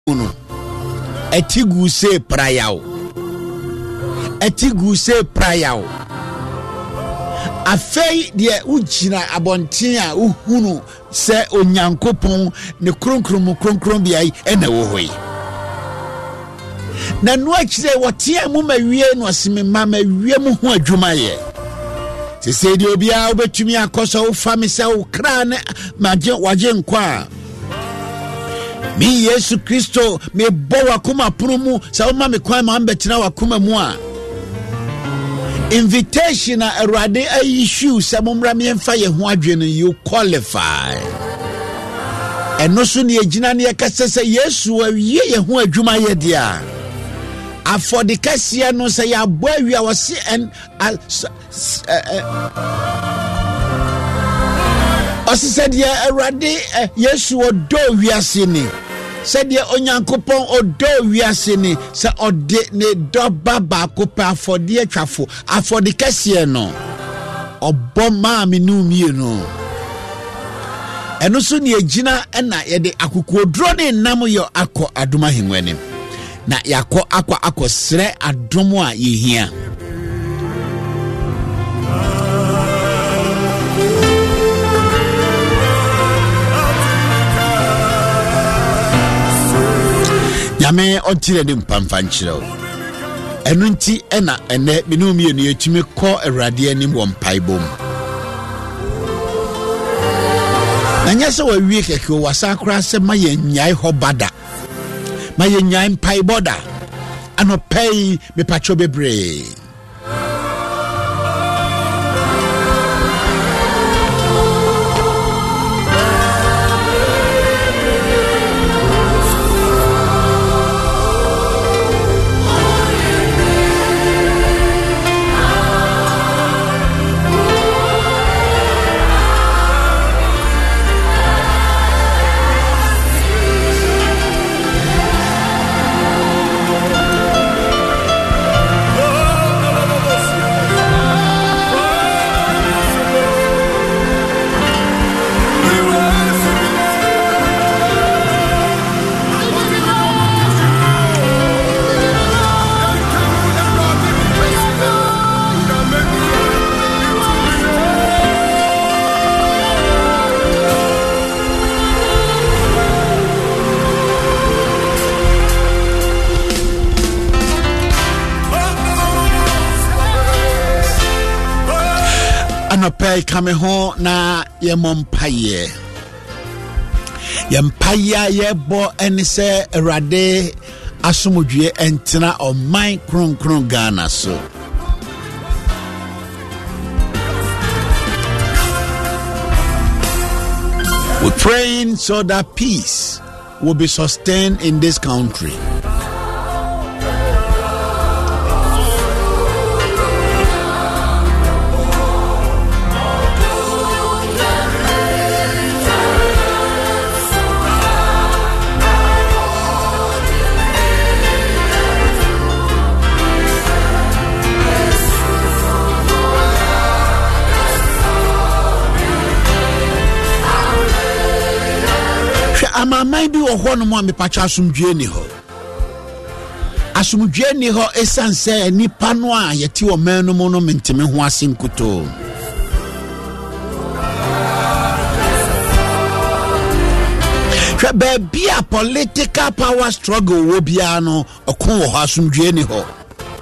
no etigu se prayao afei de ugina abonten a uhunu se onyankopon ne kronkron biai ena wo hoi na no akire wote mu mawie no asime ma mawie mu ho adwuma ye se de obia obetumi akoso wo fa me se wo kra ne waje nkwa mi Yesu Kristo me bo wakoma promu sa wo ma me kwan ma ambetena wakoma mu a invitation a erade issue se momra me mfa ye ho adwene you qualify eno so ne agina ne yakasese Yesu awie ye ho adwuma ye dia afọ de kase no se ya bo awia wose en said ya erade Yesu odo wiase ni said ya onyankopon odo wiase ni se ode ne doba ba kopa afode atwafo afode kase no obo ma me nu mie no eno so ne agina na ye de akokodro ne nam yo akọ adoma henwani na yakọ akọ sre adomo a yehia Yame ontire de mpamfa nkyerɛw enu nti ena ene minum ye no yetumi kɔ awurade anim wɔ mpaebom na nyɛ wa wie keke wasa kora sɛ ma yɛ nyae hɔ bada ma yɛ nyae mpaeboda anɔpɛi mepacho bebre pay kame ho na ye mompaye ye mpaya ye bo eni se erade asomodwe entena o man kronkron Ghana so we're praying so that peace will be sustained in this country. Ama mind bi wo no mo me pacha asumdwe ni ho esanse nipa no a yeti wo man no mo no menteme ho asenkoto hwe ba bia political power struggle wo bia no okon wo asumdwe ni ho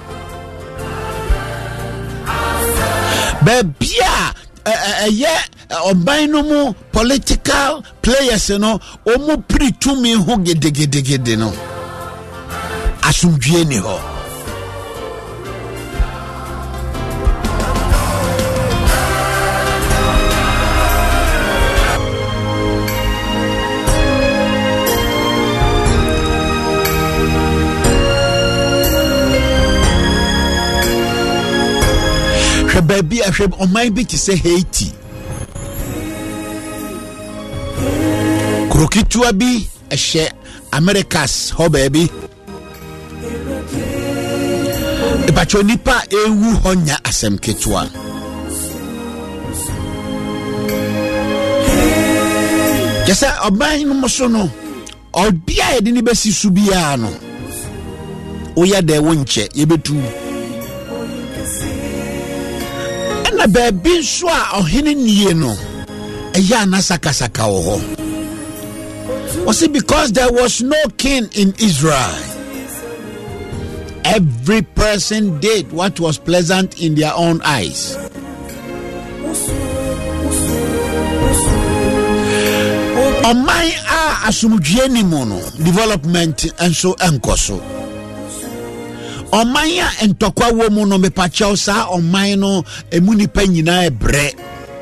ba bia obainomu political players no omu pritumi ho gedegedegede no asumdwe ni ho baby I should on my bit to say Haiti Krokitua bi a share Americas ho baby e bacho nipa ewu honya asem ketua Yesa oban no moso no obia e de ni besi su bia no oya de wo nche yebetu ena baby so a ohene nie no eya na sakasaka wo ho. Was it because there was no king in Israel? Every person did what was pleasant in their own eyes. Omai a asumdwe mono development enso enkoso. Omai a entokwa wo mu no mepacha sa omai no emu nipa nyina ebre.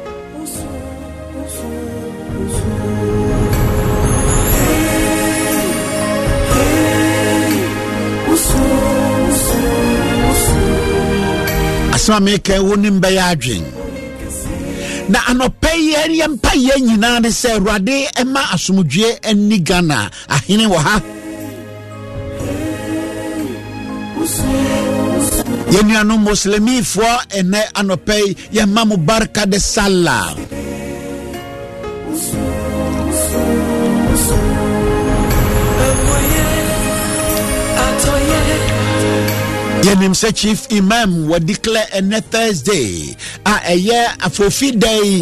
Asma meke wonim be ya adwen. Na anope ye yempa ye nyina ne se Awurade ema asomdwe ani Ghana ahene wo ha. Yenuano muslimi fo ene anope ye ma mubaraka de Salah. Yenim se chief imam wa declare on Thursday a year afofi day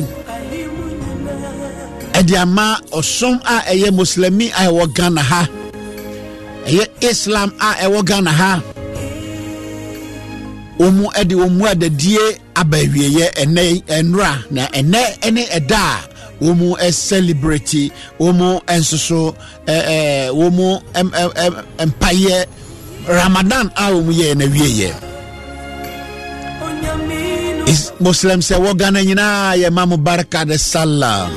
ediama osom a eye muslimi a wo Ghana ha eye Islam a e wo Ghana ha omu edi omu adadie abawieye ene enra na ene eda omu celebrity omu ensoso omu empire Ramadan omu ye na wieye is Muslim say wo Ghana nyina ye ma mubaraka de Salah.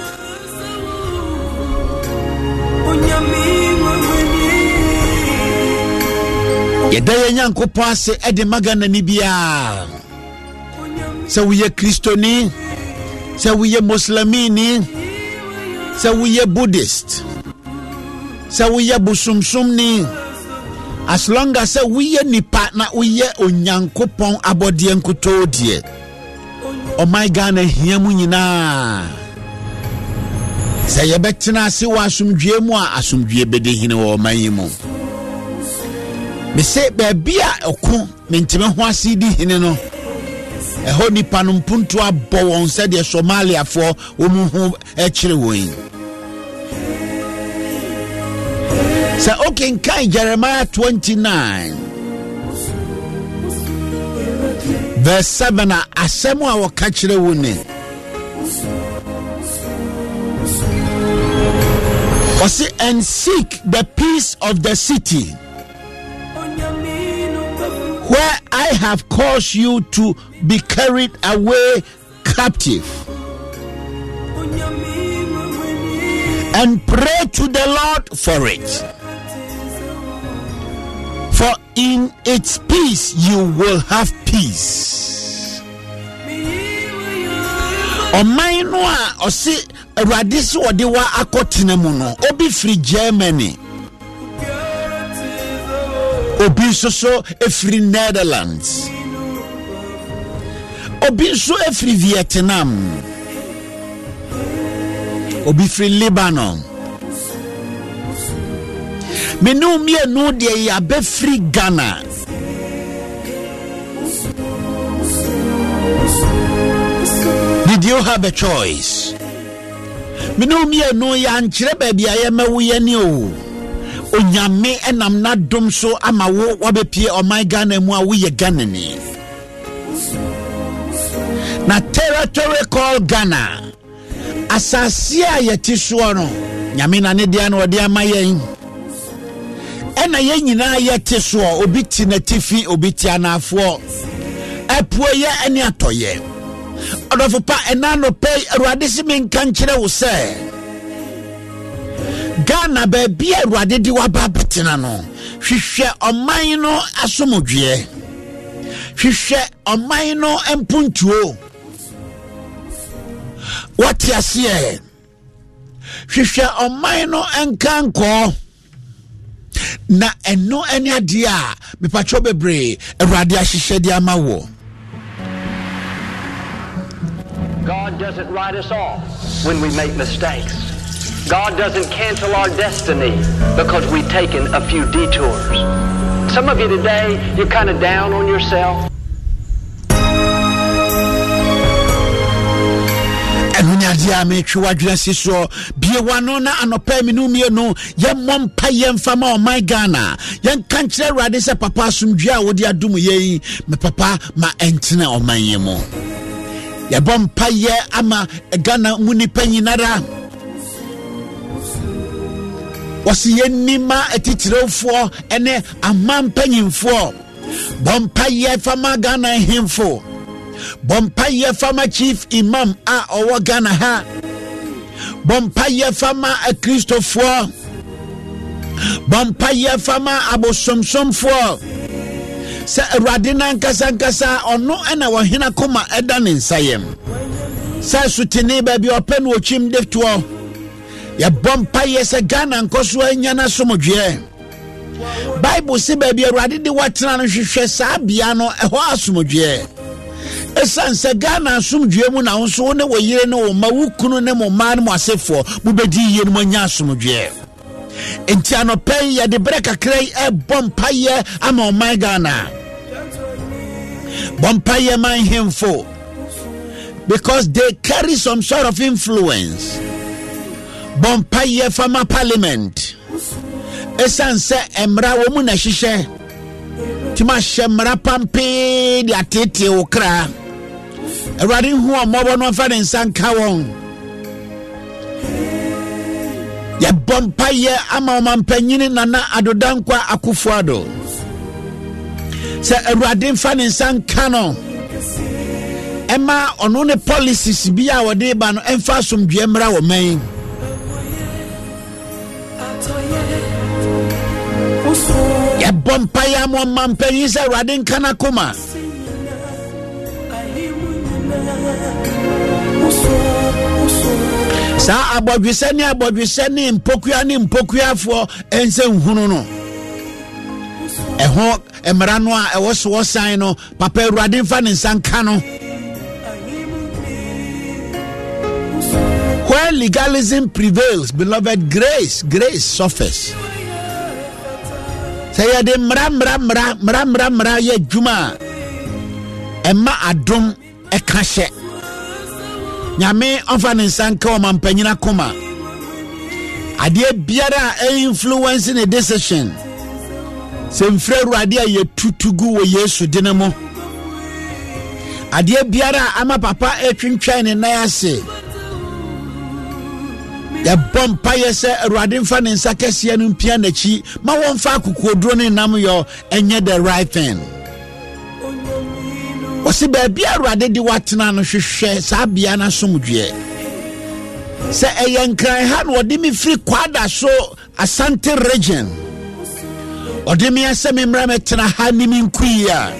Yeda ye Nyankopon ase e de magana ni bia se wo ye Kristoni se wo ye Muslimini se wo ye Buddhist se wo ye busumsumni as long as we ye nipa na we ye Onyankopon abodie nkuto die o my Ghana hia mu nyina se ye betina ase wa asomdwe mu a asomdwe bede hine wo manyimu me se bebia oku mentime ho ase di hine no eho nipa no mpuntu abo won se de Somalia fo wo mu ho ekire won. So okay, in Jeremiah 29 verse 7 asemu a wakachire woni was and seek the peace of the city where I have caused you to be carried away captive, and pray to the Lord for it. For in its peace you will have peace. O mainwa osi radisi odiwa akotine mu no obi free Germany, obi so free Netherlands, obi so free Vietnam, obi free Lebanon. Me no de ya be free Ghana. Did you have a choice? Me no ya nchire baby ayema wo ye ni o. Onyame enam na dom so ama wo wabepie o my Ghana mu a wo ye Ghana ni. Na territory called Ghana. Asase a yeti so no. Nyame na ne dia na ode ama yen. Ena ye nyina yete so obi ti na tifi obi ti anafo apuo ye ene atoye odofo pa ena no pay Awurade si men kan kire wo se Ghana ba bia Awurade di wa ba betina no hwehwe oman no asomodwe hwehwe oman no empuntuo what ya see hwehwe oman no enkanko na eno eni ade a mepacho bebre Awurade ahihye de ama wo. God doesn't write us off when we make mistakes. God doesn't cancel our destiny because we've taken a few detours. Some of you today, you're kind of down on yourself. Dia me twa dwasi so bie wano na anopa me no mie no ye mompa ye mfama o my Ghana ye kan kire Awurade se papa asomdwe a wodi adom ye me papa ma entene o man ye mo ye bompa ye ama Ghana muni panyinara wasi ye nima etitirefo ene amam panyimfo bompa ye fama Ghana himfo Bompaye Fama Chief Imam a owo Ghana ha Bompaye Fama a Christopher Bompaye Fama abosomsomfo se Radina nkasa ono ena wo hena koma eda ne nsayem se sutini ba bi open wo chim defto ya bompaye se Ghana nkoso anya na somdwe Bible se ba bi Awurade de watena no hwehwe sa bia no eho asomdwe Esanse Ghana asomdwe mu na wonso ne wo yire ne wo ma wukunu ne mo ma ne mo asefo mu bedi yie ne mo nya asomdwe enti anopai ya de breka krai e bompaye ama o my Ghana bompaye man himfo because they carry some sort of influence bompaye fama parliament esanse emra wo mu na hihye tima shemra pampe di atete okra Awurade hu omobo no fa den sanka won ya bompaye ama omampanyini nana adodankwa akufuado se Awurade fa den sanka no ema ono ne policies bi a wode ba no emfa somdwe mra wo man ya bompaye mo mampanyi se Awurade nkana koma sa abodwese ni mpokuafo ense nhunu no eho emra no a ewo so san no papa Awurade mfa ne nsanka no where legalism prevails beloved grace suffers say ya de mra ye juma emma adom ekahye nyame onfa ne nsanka o mampanyina koma ade biara influence in a decision semfre Awurade a ye tutugu wo Yesu dinamo ade biara ama papa etwentwan ne nan ase ya bompa yese Awurade mfa ne nsaka sia no mpia nachi ma wonfa akokodro ne nam yo enye the right thing Osi baby Awurade di watena no hwehwe sa bia na somdwe se eyenkran ha no odi mi free kwada so Asante region odi mi asemi mra metena ha ni mi nkuia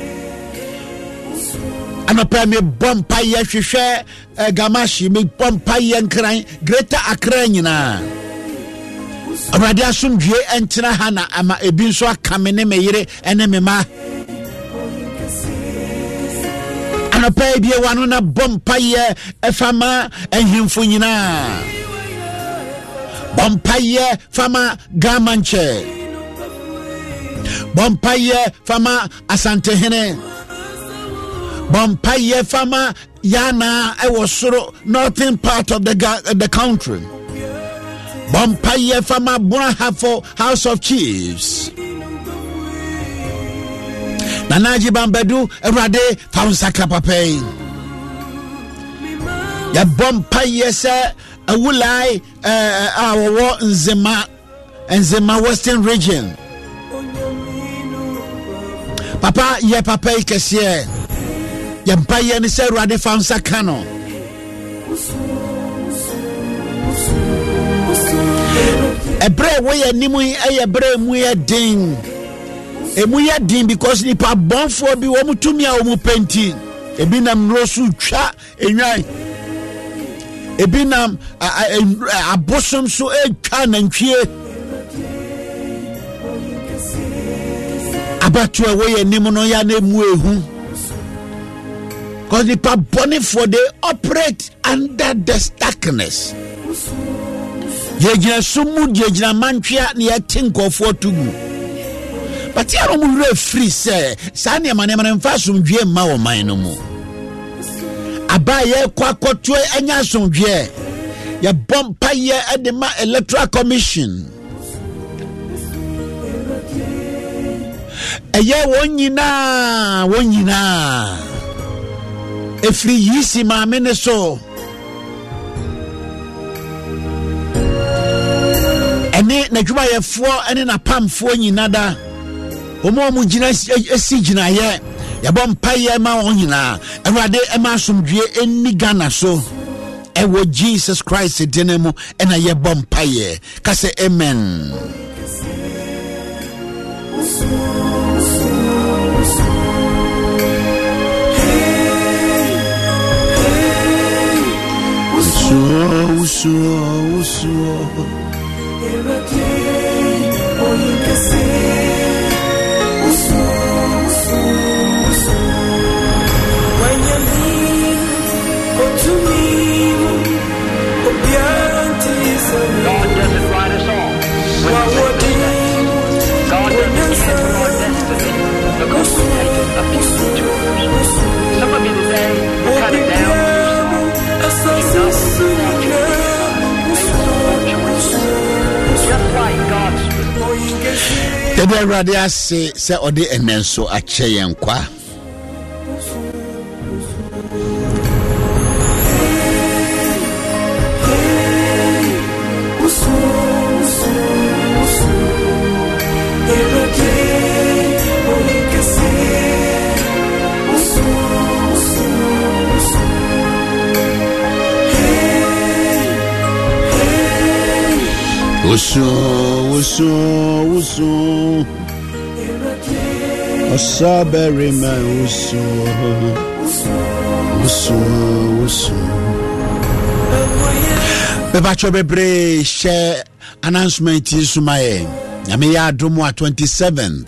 anopa me bompa ye hwehwe gamashi me bompa ye nkran Greater Accra nyina Awurade asomdwe entena ha na ama ebi nso akamene meyire ene mema anopa bie wano na bompa ye efama enhimfo nyina bompa ye fama gamanche bompa ye fama Asante hene bompa ye fama yana ewosoro northern part of the country bompa ye fama Bunahafo House of Chiefs Nanaji Bambadu Awurade Faunsaka Papay ya bompa ye se awulai awo Nzema Western region papa ye papay kesiye ya mpaye ni se Awurade Faunsaka no ebre we ye nimu eye bre mu ye din emu ya din because nipa bonfo bi wo mutumi a wo mu penti ebi nam rosu twa enwan ebi nam abosom so etwa nantwie abatu a we nim no ya na emu ehu because nipa bonifo they operate under the darkness Yegina sumu yegina mantwea ne yetinkofo tugu. But ya no mu free say sa ne ma mfa asomdwe ma wo man no mu. Aba ye kwakoto anya asomdwe. Ya bompa ye edema electoral commission. Eye wonyina. Efri yisi ma mene so. Ene na dwuma ye fo ene na pamfo nyina da. Omo jina esi jina ye. Ya bompa ye ma wonyina. Ewrade e ma asomdwe eni Ghana so. Ewo Jesus Christ denemu ena ye bompa ye. Kase amen. God doesn't write us off. God doesn't cancel our destiny because we've taken a few detours. Some of you today are kind of down on yourself. Just like God's will. The radio say odi enenso ache yenkwa. Usu Osaberi ma usu Beba chobebre share announcement isumaye Nyame ya adomo 27th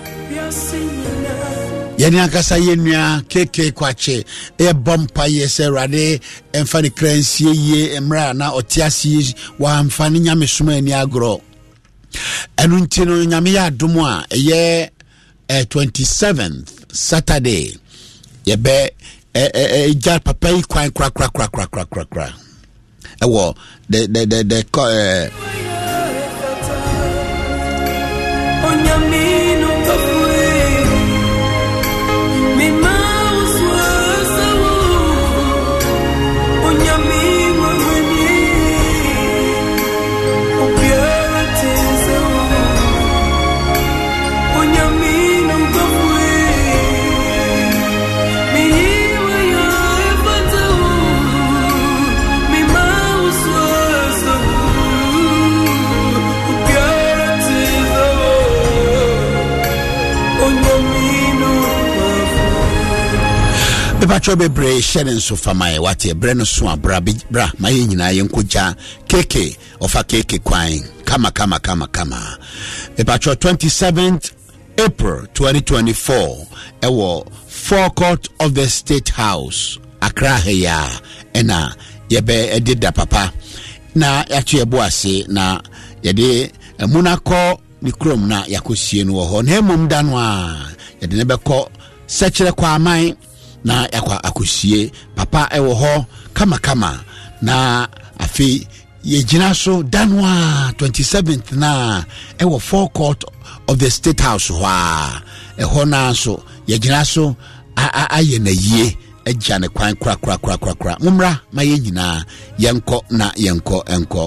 Yeni akasa yenua keke kwache bompa yese rade emfani krensie ye emra na otiasi wa mfani nyame suma eni agro enu ntino nyame ya adomo a ye 27th Saturday yebe ja papa yi kwan kra ewo the Pacho bebre shenen so famae wate breno so abra maye nyina yenkoja keke ofa keke kwan kama Pacho 27th April 2024 ewo forecourt of the State House Accra heya ena yebe edida papa na yachi eboase na yede munako ni krom na yakosie no ho na emom dano a yede ne beko sechere kwa aman na yakwa akosie papa ewo ho kama na afi yegina so danwa 27th na ewo forecourt of the State House ho a eho na so yegina so aye na yie agya ne kwan kra mumra ma ye nyina yenko na yenko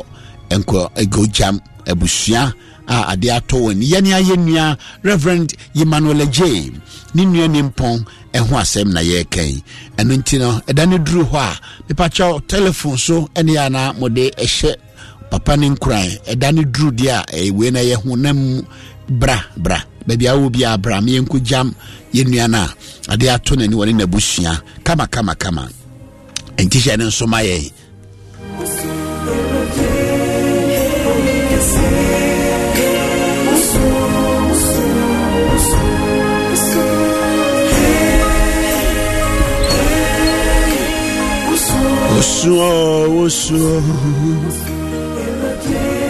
egojam ebusua ade ato woni yene ayenua Reverend Emmanuel J ni nua nimpon eho asem na ye kan eno ntino edane duru ho a mepacha telephone so ene ya na mode ehye papa ni nkran edane duru dia we na ye honam bra baby awo bia bra me enku jam ye nua na ade ato na ni woni na busua kama entisha ne so maye Osu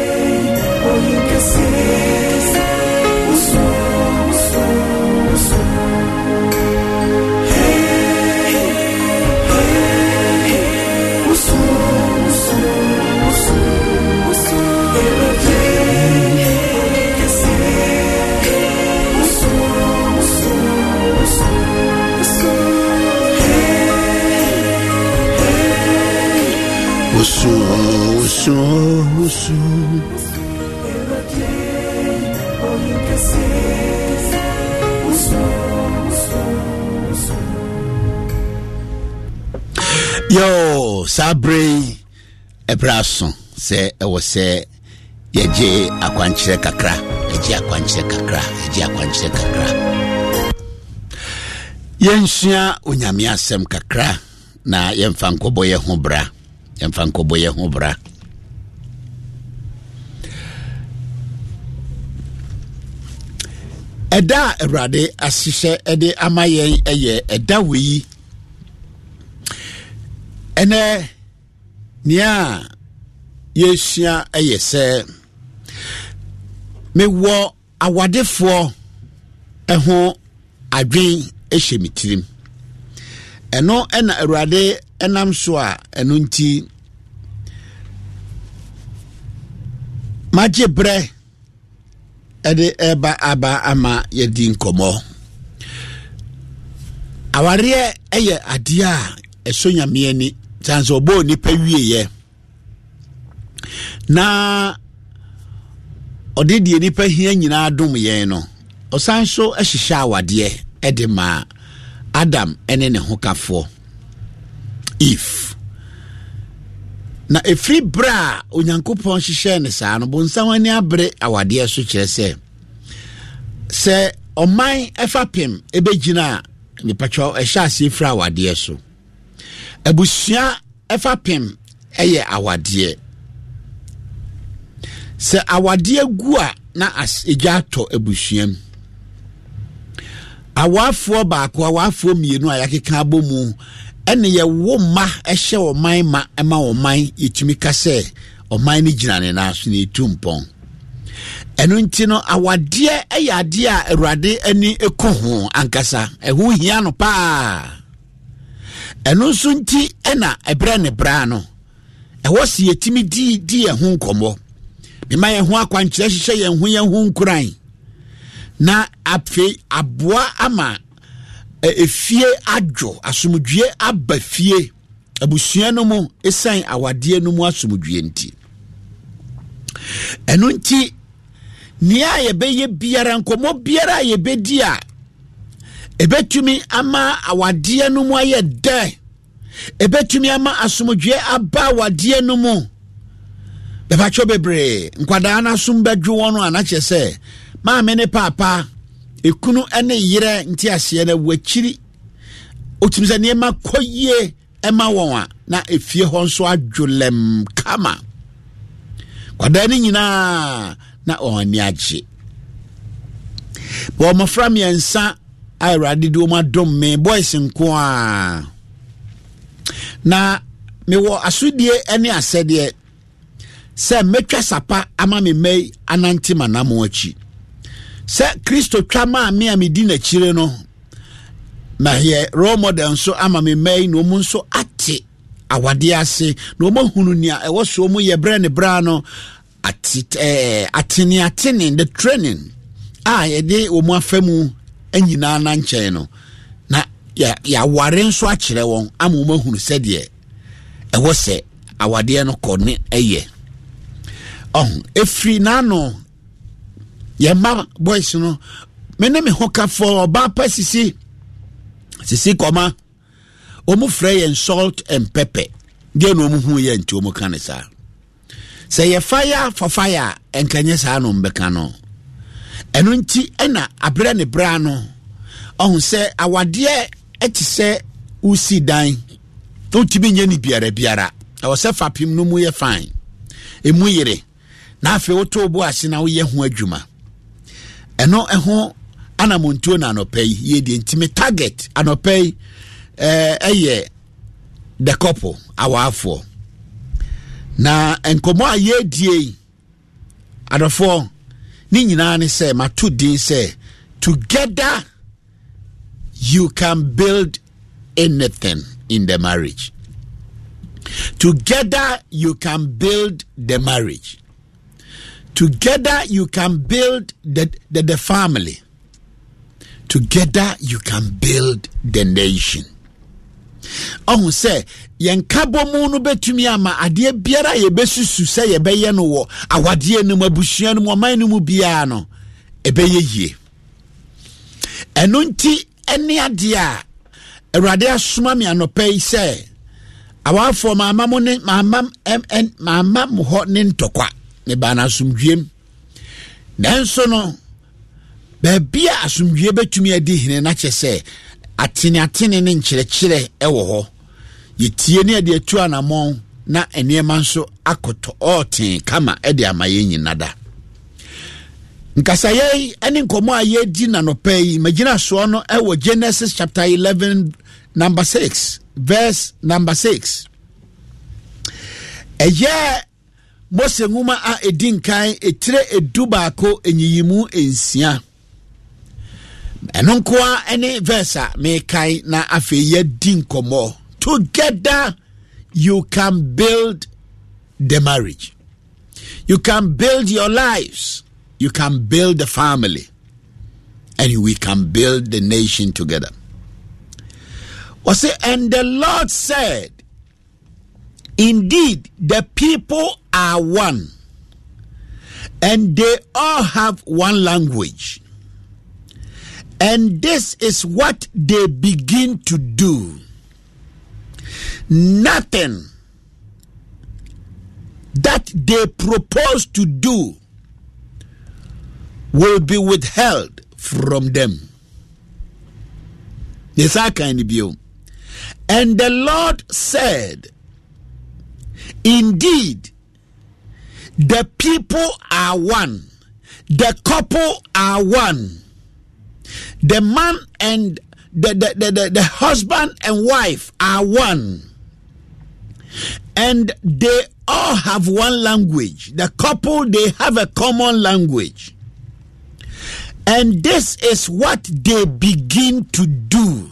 Yo, Sabre Ebrason say I was say Yeje akwanchire kakra, yeje akwanchire kakra. Yenshia onyame asem kakra na yemfa nkoboye ho bra. Eda Awurade asihye ede amayen eye eda weyi ene nia yeshia eye se mewo awadefo eho adwen ehemitirim eno ena Awurade enam so a eno nti majebre ede eba aba ama yedi nkomo aware eye ade a esonyame ani chanso bo ni pawieye na odedie ni pa hia nyina adom yen no osanso ehihya awade ede ma Adam ene ne hokafo if na efri bra onyankopon hihye ne saa no bonsa wani abre awade so kire se oman efapem ebegina ni pacho ehya ase efra awade so abusua efapem eye awade se awade gua na as ejato abusuam awafo baako awafo mienu ayakeka abomu ene ye wo ma ehye oman ma ema oman yetumi kase oman ni ginane na so ni tumpon eno nti no awade eyade a Awurade ani ekoho ankasa eho hia no pa eno so nti ena ebre ne bra no ewo se yetimi di eho nkomo bima ye ho akwankyere hihye ye ho nkuran na afi aboa ama efie adwo asomdwie abafie abusua no mu esan awade no mu asomdwie nti eno nti nia ye beye biara nkomo biara ye bedi a ebetumi ama awade no mu aye de ebetumi ama asomdwie aba awade no mu bebacho bebre nkwada na sombadwo wono anache se ma mene papa ekunu ene yire nti ase na wachiri otumza ne ma koye ema won na efie ho nso adwolem kama kwada ni nyina na oni agye bo mafra miensa Awurade do ma dom me boys nko a na me wo asodie ene asede se metwa sapa ama me mai ananti manamo achi se Kristo twama me amedi na chire no na ye role model so ama me mai no mu nso ate awade ase no mo hunu nia ewo so mu ye bre ne bra no atini the training ye de o mu afamu anyina na nchen no na ya ware nso a kire won ama mo hunu se de ewo se awade no kone eye efri nano yema boys no mene me hoka for ba pasisi koma omu frey and salt and pepper ge no mu hu ye nti omu kanisa say ye fire for fire enkanye sa no mbeka no eno nti ena abre ne bra no se awade eti se usi dan to tibi nye ni biara o se fapim no mu ye fine emu yire na afi oto bo ase na wo ye ho adwuma eno eho anamontuo na anopay ye di ntime target anopay eye the couple awafo na enkomo aye die adofo ni nyina ne say matudi say together you can build anything in the marriage. Together you can build the marriage. Together you can build the family. Together you can build the nation. ɔhu sɛ yɛn kabɔmu no betumi ama adeɛ biara yɛbɛsusu sɛ yɛbɛyɛ no wɔ awadeɛ no mu abusua no mu ɔman no mu biara no ɛbɛyɛ yie ɛno nti ɛne adeɛ a Awurade asoma me anɔpa yi sɛ awafo mama mo ne mama mo hɔ ne ntɔkwa ne ba na asomdwem nanso no baabi a asomdwe betumi adi hene na kyɛ sɛ atene ne nkyerɛkyerɛ ɛwɔ hɔ yɛtie ne ade atu anamɔn na enema nso akɔtɔ ɔten kama ɛde ama yɛn nyinada nkasayɛ ɛne nkɔmɔ a yɛdi na nɔpa yi magina soɔ no ɛwɔ Genesis chapter 11 number 6 verse number 6 ɛyɛ Mose nguma a edinkan etire edu baako enyiyimu ensia ɛno nkoa ɛne verse a mekai na afei yɛdi nkɔmɔ together you can build the marriage, you can build your lives, you can build the family, and we can build the nation together. And the Lord said, indeed, the people are one, and they all have one language. And this is what they begin to do. Nothing that they propose to do will be withheld from them. Yes, I can be. And the Lord said, indeed, the people are one, the couple are one, the man and the husband and wife are one, and they all have one language. The couple, they have a common language, and this is what they begin to do.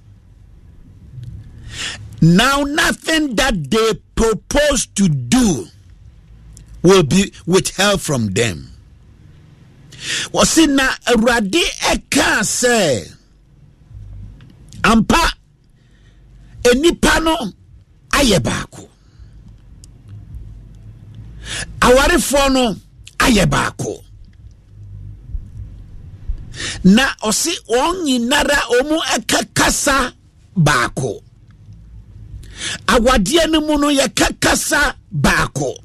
Now, nothing that they propose to do will be withheld from them. Wasina Awurade eka say, ampa enipa no ayɛ baako, awarefo no ayɛ baako, na ɔsi wɔn nyinara ɔmo ɛkakasa baako, awadeɛ no mu no yɛkakasa baako.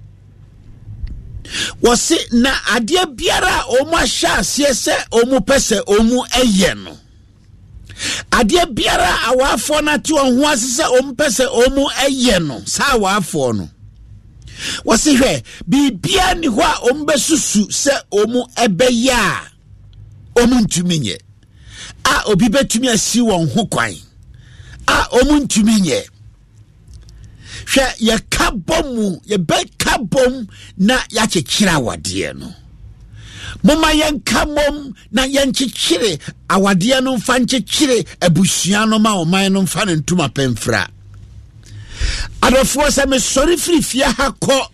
Wɔsi na adeɛ biara ɔmo ahyɛ aseɛ sɛ ɔmo pɛ sɛ ɔmo ɛyɛ no, adeɛ biara awafo na te wɔn ho ase sɛ ɔmo pɛ sɛ ɔmo ɛyɛ no, saa awafo no wɔsi hwɛ bibia ni hɔ a ɔmo bɛsusu sɛ ɔmo ɛbɛyɛ a ɔmo ntumi nyɛ, a obi bɛtumi asi wɔn ho kwan a ɔmo ntumi nyɛ. Hwɛ yɛka bɔmu yɛbɛka bɔm na yɛakyekyere awadeɛ no, moma yɛnka mom na yɛnkyekyere awadeɛ no mfa nkyekyere abusua no ma ɔman no mfa ne ntoma pɛmfra. Adɔfoɔ sɛ mesɔre firi fie ha kɔ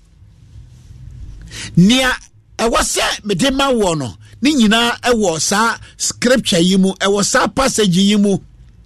nea ɛwɔ sɛ mede ma wɔ no ne nyinaa ɛwɔ saa scripture yi mu, ɛwɔ saa passage yi mu.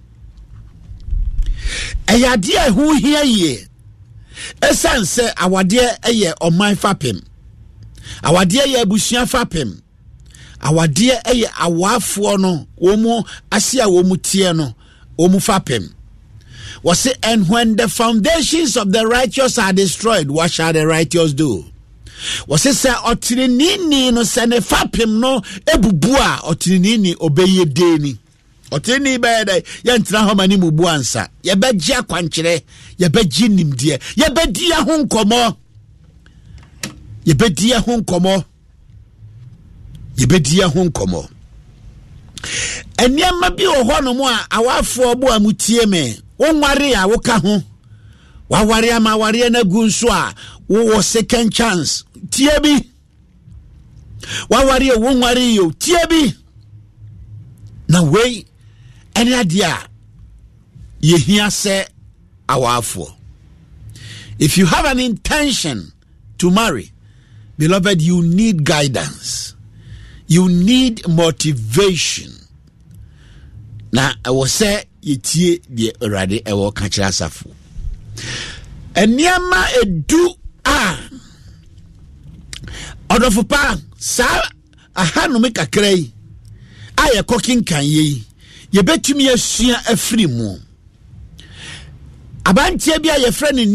Ɛyɛ adeɛ a ɛho hia yie, ɛsan sɛ awadeɛ ɛyɛ ɔman fapem, awadeɛ yɛ abusua fapem, awadeɛ ɛyɛ awafoɔ no wɔn ase a wɔn tie no wɔn fapem. Wɔsi, and when the foundations of the righteous are destroyed, what shall the righteous do? Wɔsi sɛ ɔtirinini no sɛ ne fapem no ebubu a ɔtirinini obeye deni. Ɔtirinini bɛyɛ dɛ yɛntena hɔ ma ne mu bu ansa, yɛbɛgye akwankyerɛ, yɛbɛgye nimdeɛ, yɛbɛdi ho nkɔmɔ, yɛbɛdi ho nkɔmɔ, yɛbɛdi ho nkɔmɔ. Ɛnneɛma bi wɔ hɔ no mu a awafoɔ bo a mutie me, wonware a woka ho, waware ama ware na gu nso a wo second chance, tie bi, waware wonware yo, tie bi, na wei ɛne adeɛ a yɛhia sɛ awafoɔ. If you have an intention to marry, beloved, you need guidance, you need motivation, na ɛwɔ sɛ yɛtie deɛ Awurade ɛwɔ ka kyerɛ asafo eniama edu a ɔdɔfo pa saa ahanum kakra yi a yɛkɔ kenkan yi yɛbɛtumi asua afiri mu abantie bi a yɛfrɛ ne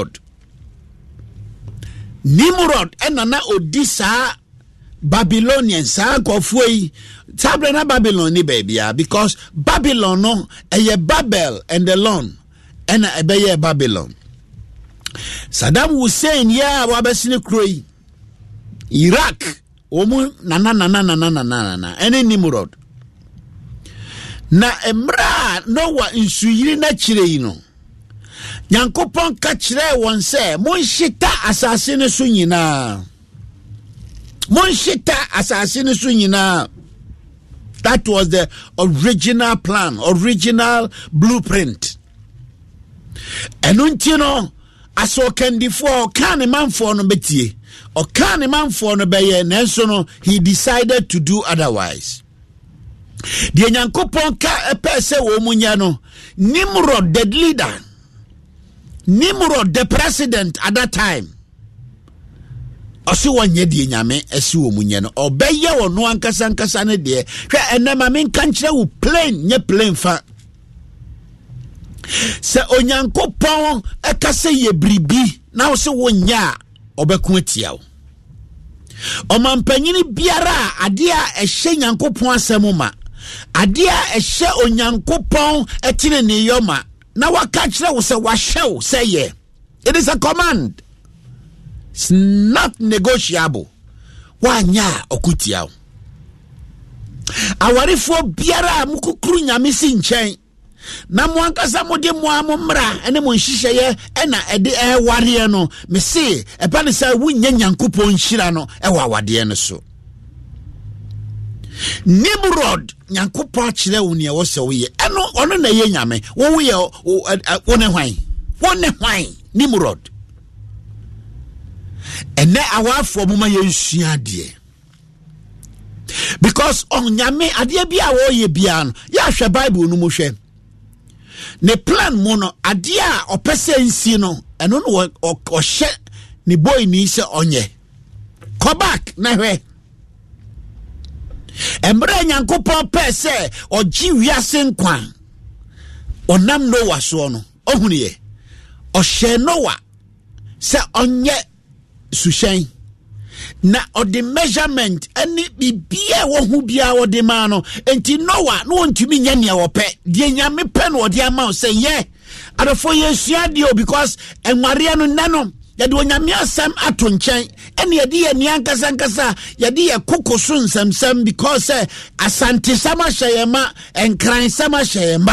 Nimrod ɛna odi saa Babylonian saa kɔfoɔ yi sabre na Babylon ni baabia because Babylon no ɛyɛ Babel and the Lon ɛna ɛbɛyɛ Babylon Saddam Hussein ya wabɛsine kuro yi Iraq omu nana ɛne Nimrod na emra no wa nsuyiri na kyire yi no Nyankopɔn ka kyerɛ wɔn sɛ monhyeta asase ne so nyinaa that was the original plan, original blueprint. Enunti no aso kandifo kan manfo no betie o kan manfo no beye nanso no he decided to do otherwise. The Nyankopɔn ka epese wo munya no Nimrod the leader, Nimrod the president at that time. Osi wanye die nyame esi wo munye no obeye wo no ankasa ne de hwe enema men kan kire wo plane nye plane fa se Onyankopɔn ekase ye bribi na wo se wonya obeko atia wo omampanyini biara ade a ehye Nyankopɔn asɛm ma ade a ehye Onyankopɔn etine ne yoma na waka kire wo se wahyew se ye it is a command. It's not negotiable. Wanya okutiao. Awarifo biara mukukuru nyame si nkyɛn. Na mo ankasa mo de mo amomra ene mo nhihye ena ede ware no me se eba ne sa wunya Nyankopɔn nhira no ewa wade no so. Nimrod Nyankopɔn kyerɛ wo ne wo se wo ye. Eno ono na ye nyame. Wo ye wo ne hwan Nimrod. And then our form because on nyame ade bia wo ye bia no ya hwe Bible no mo hwe ne plan mo no ade a opese nsi no eno no o hye ne boy ni se onye go back na hwe emre Nyankopɔn pese ogi wiase nkwa onam Noah so no ohunu ye o hye Noah se onye sushen na odi measurement ani bibia wo hu bia wo de ma no enti Noah no ntumi nya ne wo pe de nyame pe no odi ama say ye adofo yesua de because enware no nano ye de onyame asem ato nchen ene ye de ye ni ankasa ye de ye kokoso nsamsam because asante sama hyeyema enkran sama hyeyema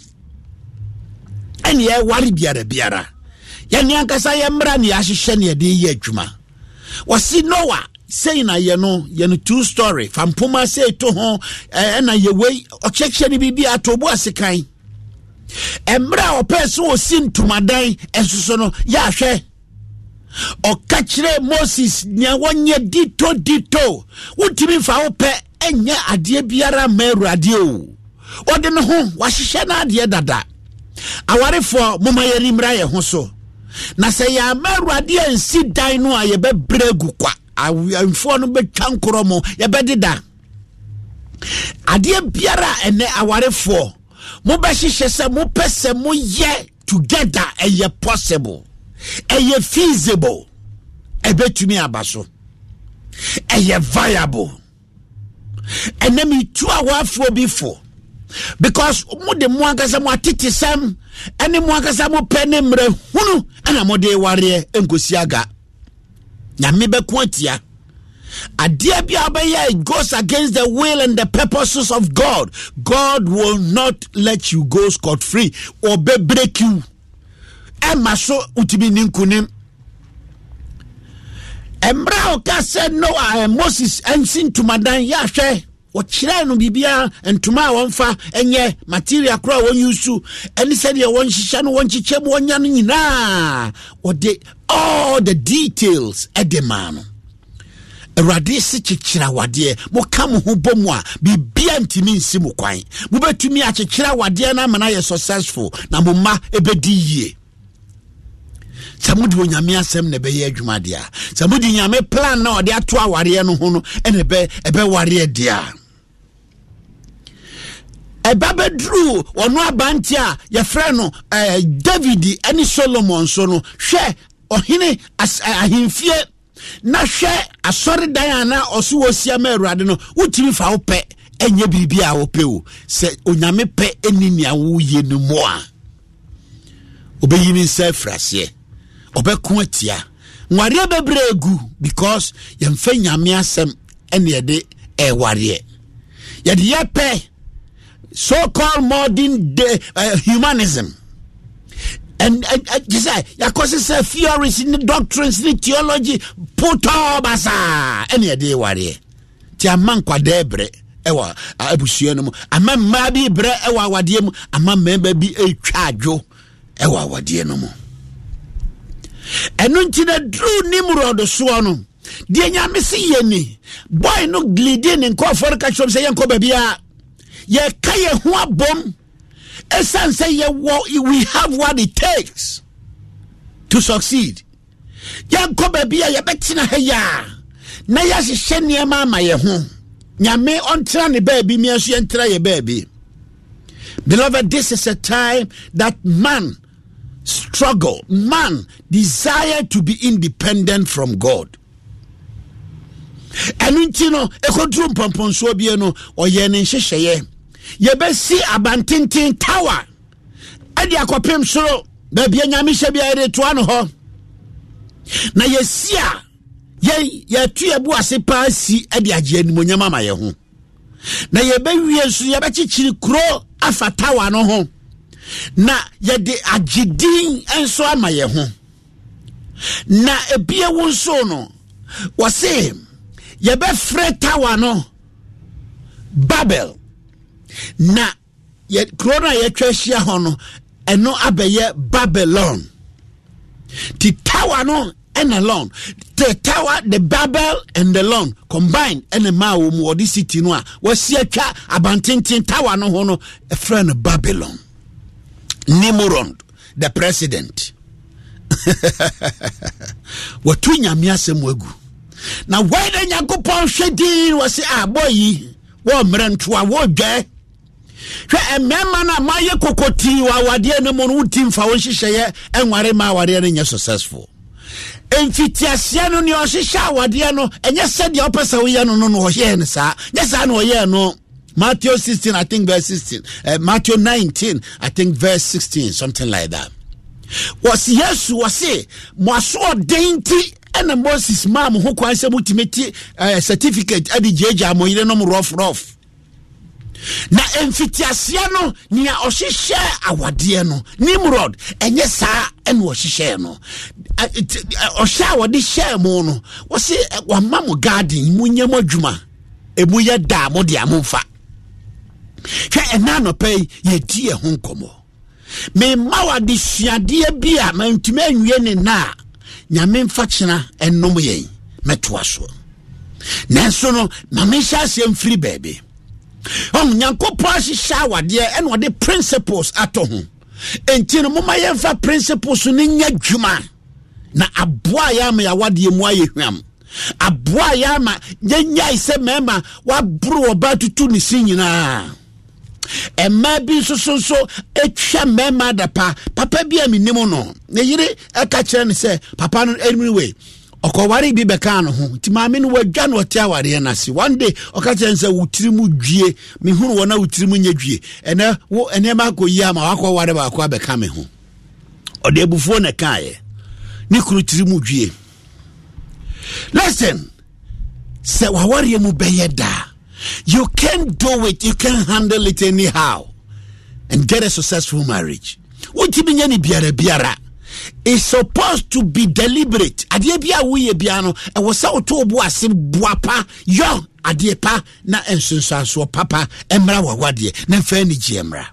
ene ye ware biara ya ni ankasa ye mra ne ahihye ne de ye adwuma wasi Noah saying na ye no 2-story fampoma say to ho na ye we ochekye ne bibi atobo asekan emra opeso osintumadan ensoso no ya hwe okakire Moses nya wonye dito wutimi fa wo pe enye ade biara maru ade o ode ne ho wahihye na ade dada awarefo moma ye rimra ye ho so na se ya maruade ansi dan no a ye be bregu kwa amfo no betwa nkoromo ye be deda ade biara ene awarefo mo be hihye se mo pese mo ye together eye possible eye feasible ebetumi abaso eye viable enemy tu awafo before because mo de mo ankasa mo atete sam ene mo ankasa mo pene mre hunu ana mo de ware enkosi aga nyame be kwantia adia bia obeye goes against the will and the purposes of God. God will not let you go scot free or be break you ema so utibi ninkunim emra oka said no Moses ensin tumadan ya hwe o kire no bibia entuma wonfa enye material kra won yusu eni said ye won hihya no won chichemu wonya no nyina o de all the details edemano Awurade se kyekira wade mo ka mo ho bom a bibia ntimi nsi mo kwan mo betumi a kyekira wade na mana ye successful na mo ma ebedi yie samudi onyame asem na be ye adwuma dia samudi nyame plan na ode ato aware no ho no ene be ware dia Ebabedru ono abanti a ye frɛ no David ani Solomon so no hwɛ ohene ahemfie na hwɛ asɔre dan ana ɔso wosia ma Awurade no wutimi fa wo pɛ enye biribi a wo pɛ o sɛ onyame pɛ eninia wo ye no mo a obeyini nsa frase obɛko atia nware bebregu because yemfa nyame asɛm ene yede ware yede ye pɛ so-called modern day humanism and just say causes theories in the doctrines in theology put all basa any day worry tia man kwadebre ewa abusua no ama mabi bre ewa wade mu ama member bi etwa adwo ewa wade no mu enu nti na dru Nimrod so no de nyame se yeni boy no glidin in call for catch say yenko bia ye kaye ho abom esan say we have what it takes to succeed yanko bia ye betina ha ya na ya hye niema ma ye ho nyame ontra ne baabi mi aso entra ye baabi. Beloved, this is a time that man desire to be independent from God. Anunchino ekodrum pomponso bie no oye ne hyehyeye ye be si abantintin tower ade akopem soro ba bia nyame hye bia re to ano ho na ye sia ye tu ebu ase pa si ade age animonyama ma ye ho na ye be wie so ye be chichiri kro afa tower no ho na ye de agidin enso ama ye ho na ebie wonso no wase ye be fre tower no Babel na ye krona ye twahia ho no eno abeye Babylon the tower no and alone the tower the Babel and the Lon combined and the ma wo mu odi city no a wasi atwa abantintin tower no ho no a friend Babylon. Nimrod the president watu nyame asem wagu na why the Yakupon shedin was boy wo mrentoa wo dwe hwe emema na maye kokoti wa wade ne mo no timfa wo hyehyeye enware ma wade ne nya successful enfitiasia no ne o hyehya wade no enye sede opesa wo ye no no ho hye ne sa nya sa no ye no Matthew 16 I think verse 16 Matthew 19 I think verse 16 something like that was yes was say mo so denti and Moses mam ho kwan se mutimeti certificate adi jeja mo yire no rough na emfitiasia no nia ohihye awade no Nimrod enye saa ene ohihye no ohya wode hye mo no wo se wa mam garden munyam adwuma emu ye da mo de amfa hwe enano pay ye die ho nkomo me mawade suade bia mantuma anwie ne na nyame mfa kyena ennom yen metoa so nanso no mamehya asem free baby nyankopɔn ahyehyɛ awade ene ɔde principles ato ho enti no moma yɛmfa principles no nya dwuma na aboa ya ma yawade mu ayehwam aboa ya ma nyanya ise mema wabro oba tutu ne sinyina emma bi so etwa mema da papa bi aminim no ne yire aka kire ne se papa no anyway okoware bi beka no ho ti maame no wadwa no tia ware na se one day oka kire se wutirimu dwie me hunu wona wutirimu nya dwie ene wo ene ma koyi ama wakoware ba akwa beka me ho ode ebufuo na kae ni kuru tirimu dwie. Listen, say wawari mu beyeda. You can't do it, you can't handle it anyhow and get a successful marriage. Uti ni biara. It's supposed to be deliberate. Adie bia wo ye bia no e wo sa oto obo ase boapa yo adie pa na ensunsanso papa emra wawade na fa ni giemra.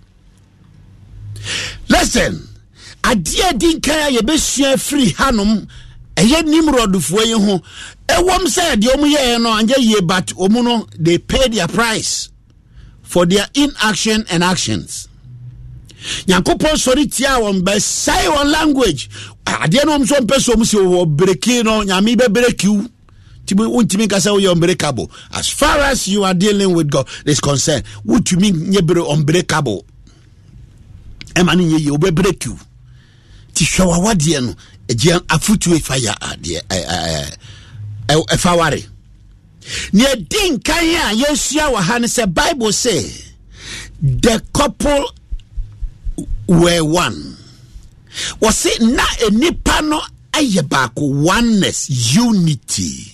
Listen, adie dinka ye besua free hanom eye Nimrod fuo ye ho Ewom said the omuye no anje ye but omuno they pay their price for their inaction and actions. Nyankopon sorry tia won be say on language. Ade no mso mpeso mu se wo breki no nyame be break you. Tibi untimi kasa wo unbreakable. As far as you are dealing with God is concerned, what you mean ye bre unbreakable? Emani ye be break you. Ti hwa wade no egian afutu e fire ade e faware. Ne din kan ya yesua wa ha ne say Bible say the couple were one. Was it na enipa no aye baako oneness, unity.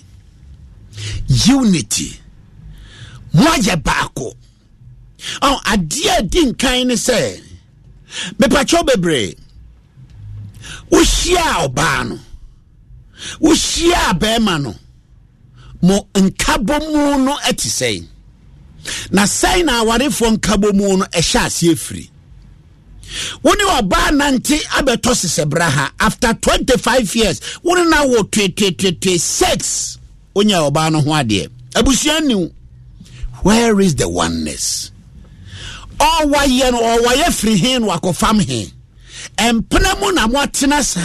Moje baako. Oh, adia din kan ne say me pacho bebre. Wo hia oba no. Wo hia bema no. Mo nkabomu no eti say. Na say na awarefo nkabomu no ehya ase efiri. When you are born nanti abeto sebraha after 25 years, when now 26 when you are born ho ade. Abusiani, where is the oneness? All why yen or why free hin wako fam hin. And penamu na mwatena sa.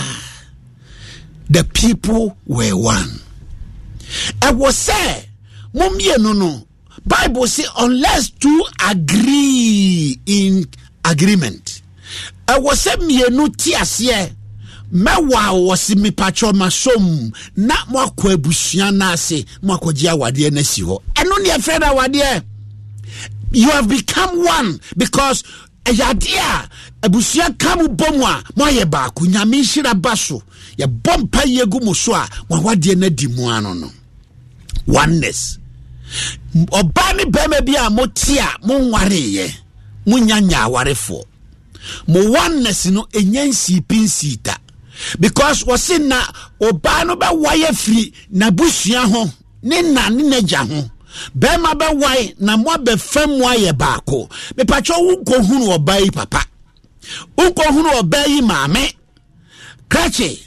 The people were one. I was say, mumye no. Bible say unless two agree in agreement. I was a mienu tiasie. Mewa was mi pacho masom na mwako ebusia na se mwako jia wadie na si ho. Eno ni afreda wadie. You have become one because ayadia ebusia kamu bomwa moye ba kunyame hira baso ye bompa yegu muso a wadie na di mu ano no. Oneness. Obani beme bia motia monware ye. Munyanya warefo. Mo oneness no enyansi pinsita. Because wasin na oba no be waye free na busua ho ne na ne naja ho. Be ma be waye na mo be fam waye baako. Me pacho unko hunu oba yi papa. Unko hunu oba yi maame. Krache.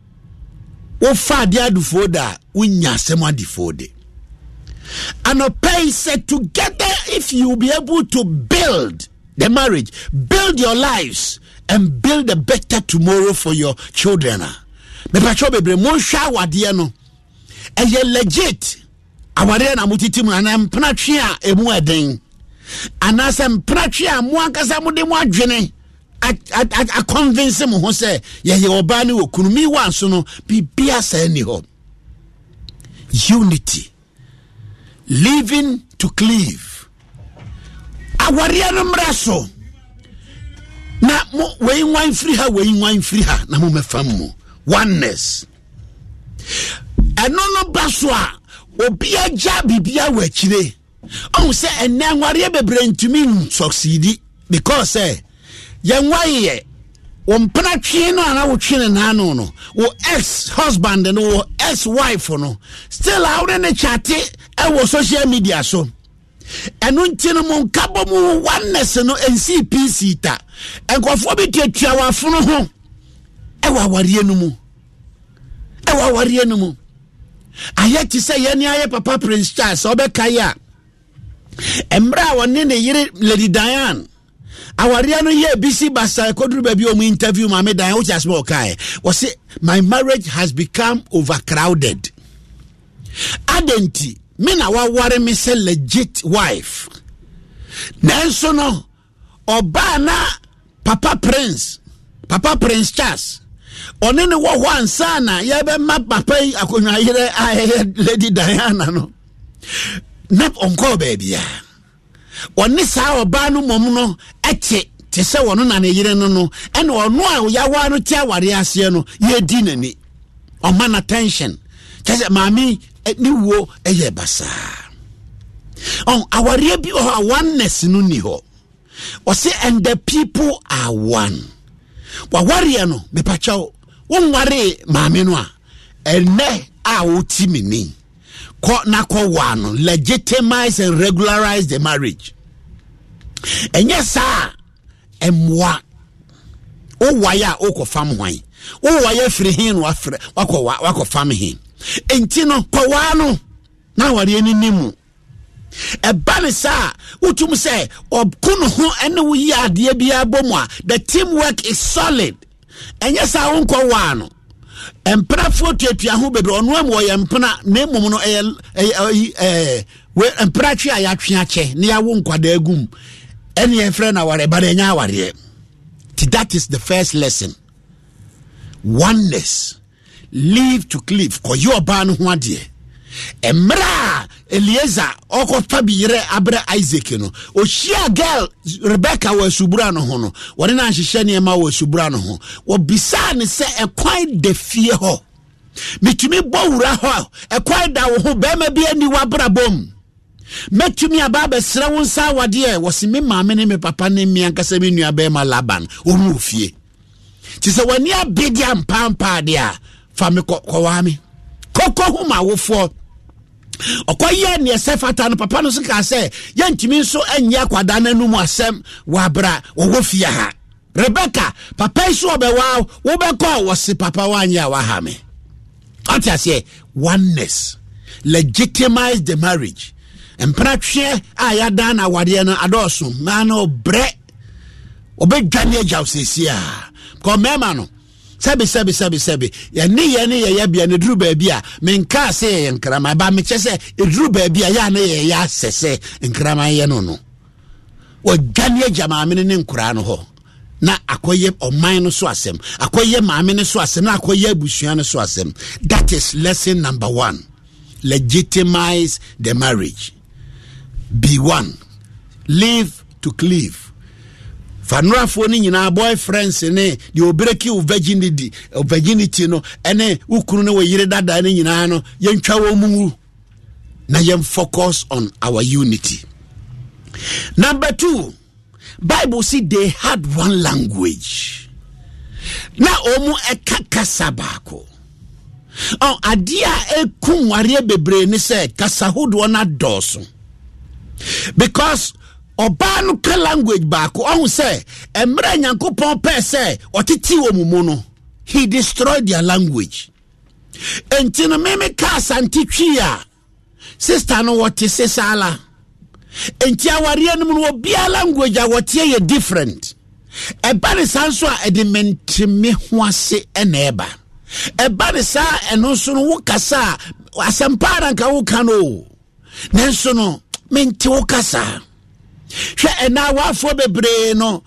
Wo fa dia adufo da unya asem adifo de. Anopai said together if you will be able to build the marriage, build your lives, and build a better tomorrow for your children. Me pacho bebre mo hwa wade no. Eye legit. Aware na mutiti mu na mpratwe a emu eden. Anasa mpratwe a mo ankasa mo de mo adwene. A convince mo ho say ye oba ni okunumi wanso no bibia sa ni ho. Unity. Living to cleave. Awariano mraso na mo we wine free ha na mo mefam mo oneness eno no baswa obi aja bibia wachire on say enne aware bebre ntumi succeed because yenwaye wo mpana twe no ana wo twe na no no wo ex husband no wo ex wife no still out in the chat e wo social media so enu ntino mo nkabo mu oneness no NCPC ta enkofo bi tuatua wafono ho e wa ware enu mu ayeti say ye ni aye papa Prince Charles obeka ya embra woni ne yire Lady Diane aware no ye BC basa koduru ba bi o mu interview Mama Diane which has more kai was say my marriage has become overcrowded adenti me na wa ware me say legit wife nanso no oba na papa Prince Charles one ne wo ansa na ye be ma papa akonwa yire Lady Diana no na onko baby ya one sa oba no mom no eche te se wono na ne yire no no ene ono a ya wa no ti aware ase no ye di nani o man attention tese mami ni wo eye basa on aware bi o oneness no ni ho o say and the people are one wa ware no me pacho won ware mami no a ene a woti mini ko na ko one legitimize and regularize the marriage enye sa emwa o waya o ko fam hwan o waya free hin wa wako fam hin enti no kwa no na ware ni nimu eba ne sa utum say obkunu ho ene wo yi ade bia bomu a the teamwork is solid enye sa wonko wa no emprafo tuatua ho bebre ono am wo yempena na emum no we empratwe ayatwe ache ne ya wo nkwada agum ene ye frɛ na ware ba de nya ware. That is the first lesson. Oneness. Live to cleave. Ko yo ba no ho ade. Emra Eliezer okofa biyere abra Isaac no. O shia girl Rebecca wa subura no ho no. Wore na nhihye ne ma wa subura no ho. Wo bisa ne se ekwan de fie ho. Mitumi bowura ho. Ekwan da wo ho be ma bi ani wa brabom. Metumi ababa sra won sa wade wose me maame ne me papa ne me ankasa me nua be ma Laban onu ofie ti se wani abedi ampampa de a fa me kowa me koko huma wofo okoye ne sefata no papa no so ka se ye ntimi nso anye akwada na numu asem wa bra wo fie ha Rebecca papa iso obewa wo be ko wose papa wanya wa ha me atiase oneness legitimize the marriage. Empratwe ayada na wade no adoso ma no bre obedwane agyaw sesia ko mema no sebi ya ne ya bia ne duru ba bia menka se nkrama ba me chese eduru ba bia ya ne ya sese nkrama ye no odwane agya maame ne nkura no ho na akoye oman no so asem akoye maame ne so asem na akoye abusua no so asem. That is lesson number 1. Legitimize the marriage. Be one. Live to cleave. Fanrafo ni nyina boyfriends ne the obreki of virginity no ene ukunu ne we yire dada ne nyina no yentwa wo mu na yem focus on our unity. Number 2, Bible say they had one language. Na omu ekakasa bako. Adia ekunware bebre ne se kasa hodo na doso. Because obanu ka language bako on say emre nyankopon pe say otiti wo mumu no he destroyed their language. Entino meme ka santitwi a sister no wote sesala enti aware no no bia language a wote ye different. Eba ne sanso a edimentime ho ase eneba eba ne sa eno so no wokasa asempara nka wokano nenso no menti wokasa hwe ena wafo bebre no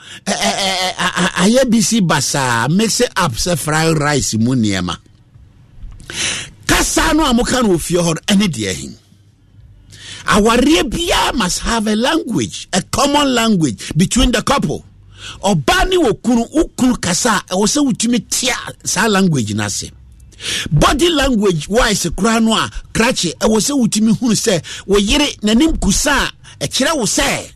ayabisi basa mix it up se fried rice mu niema kasa no amuka no ofie ho ene de hin aware bia must have a language, a common language between the couple. Obani ukunu kasa wose utimi tia sa language nase. Body language wise kura no a krache wose utimi hunu se wo yire nanim kusa e kire wo se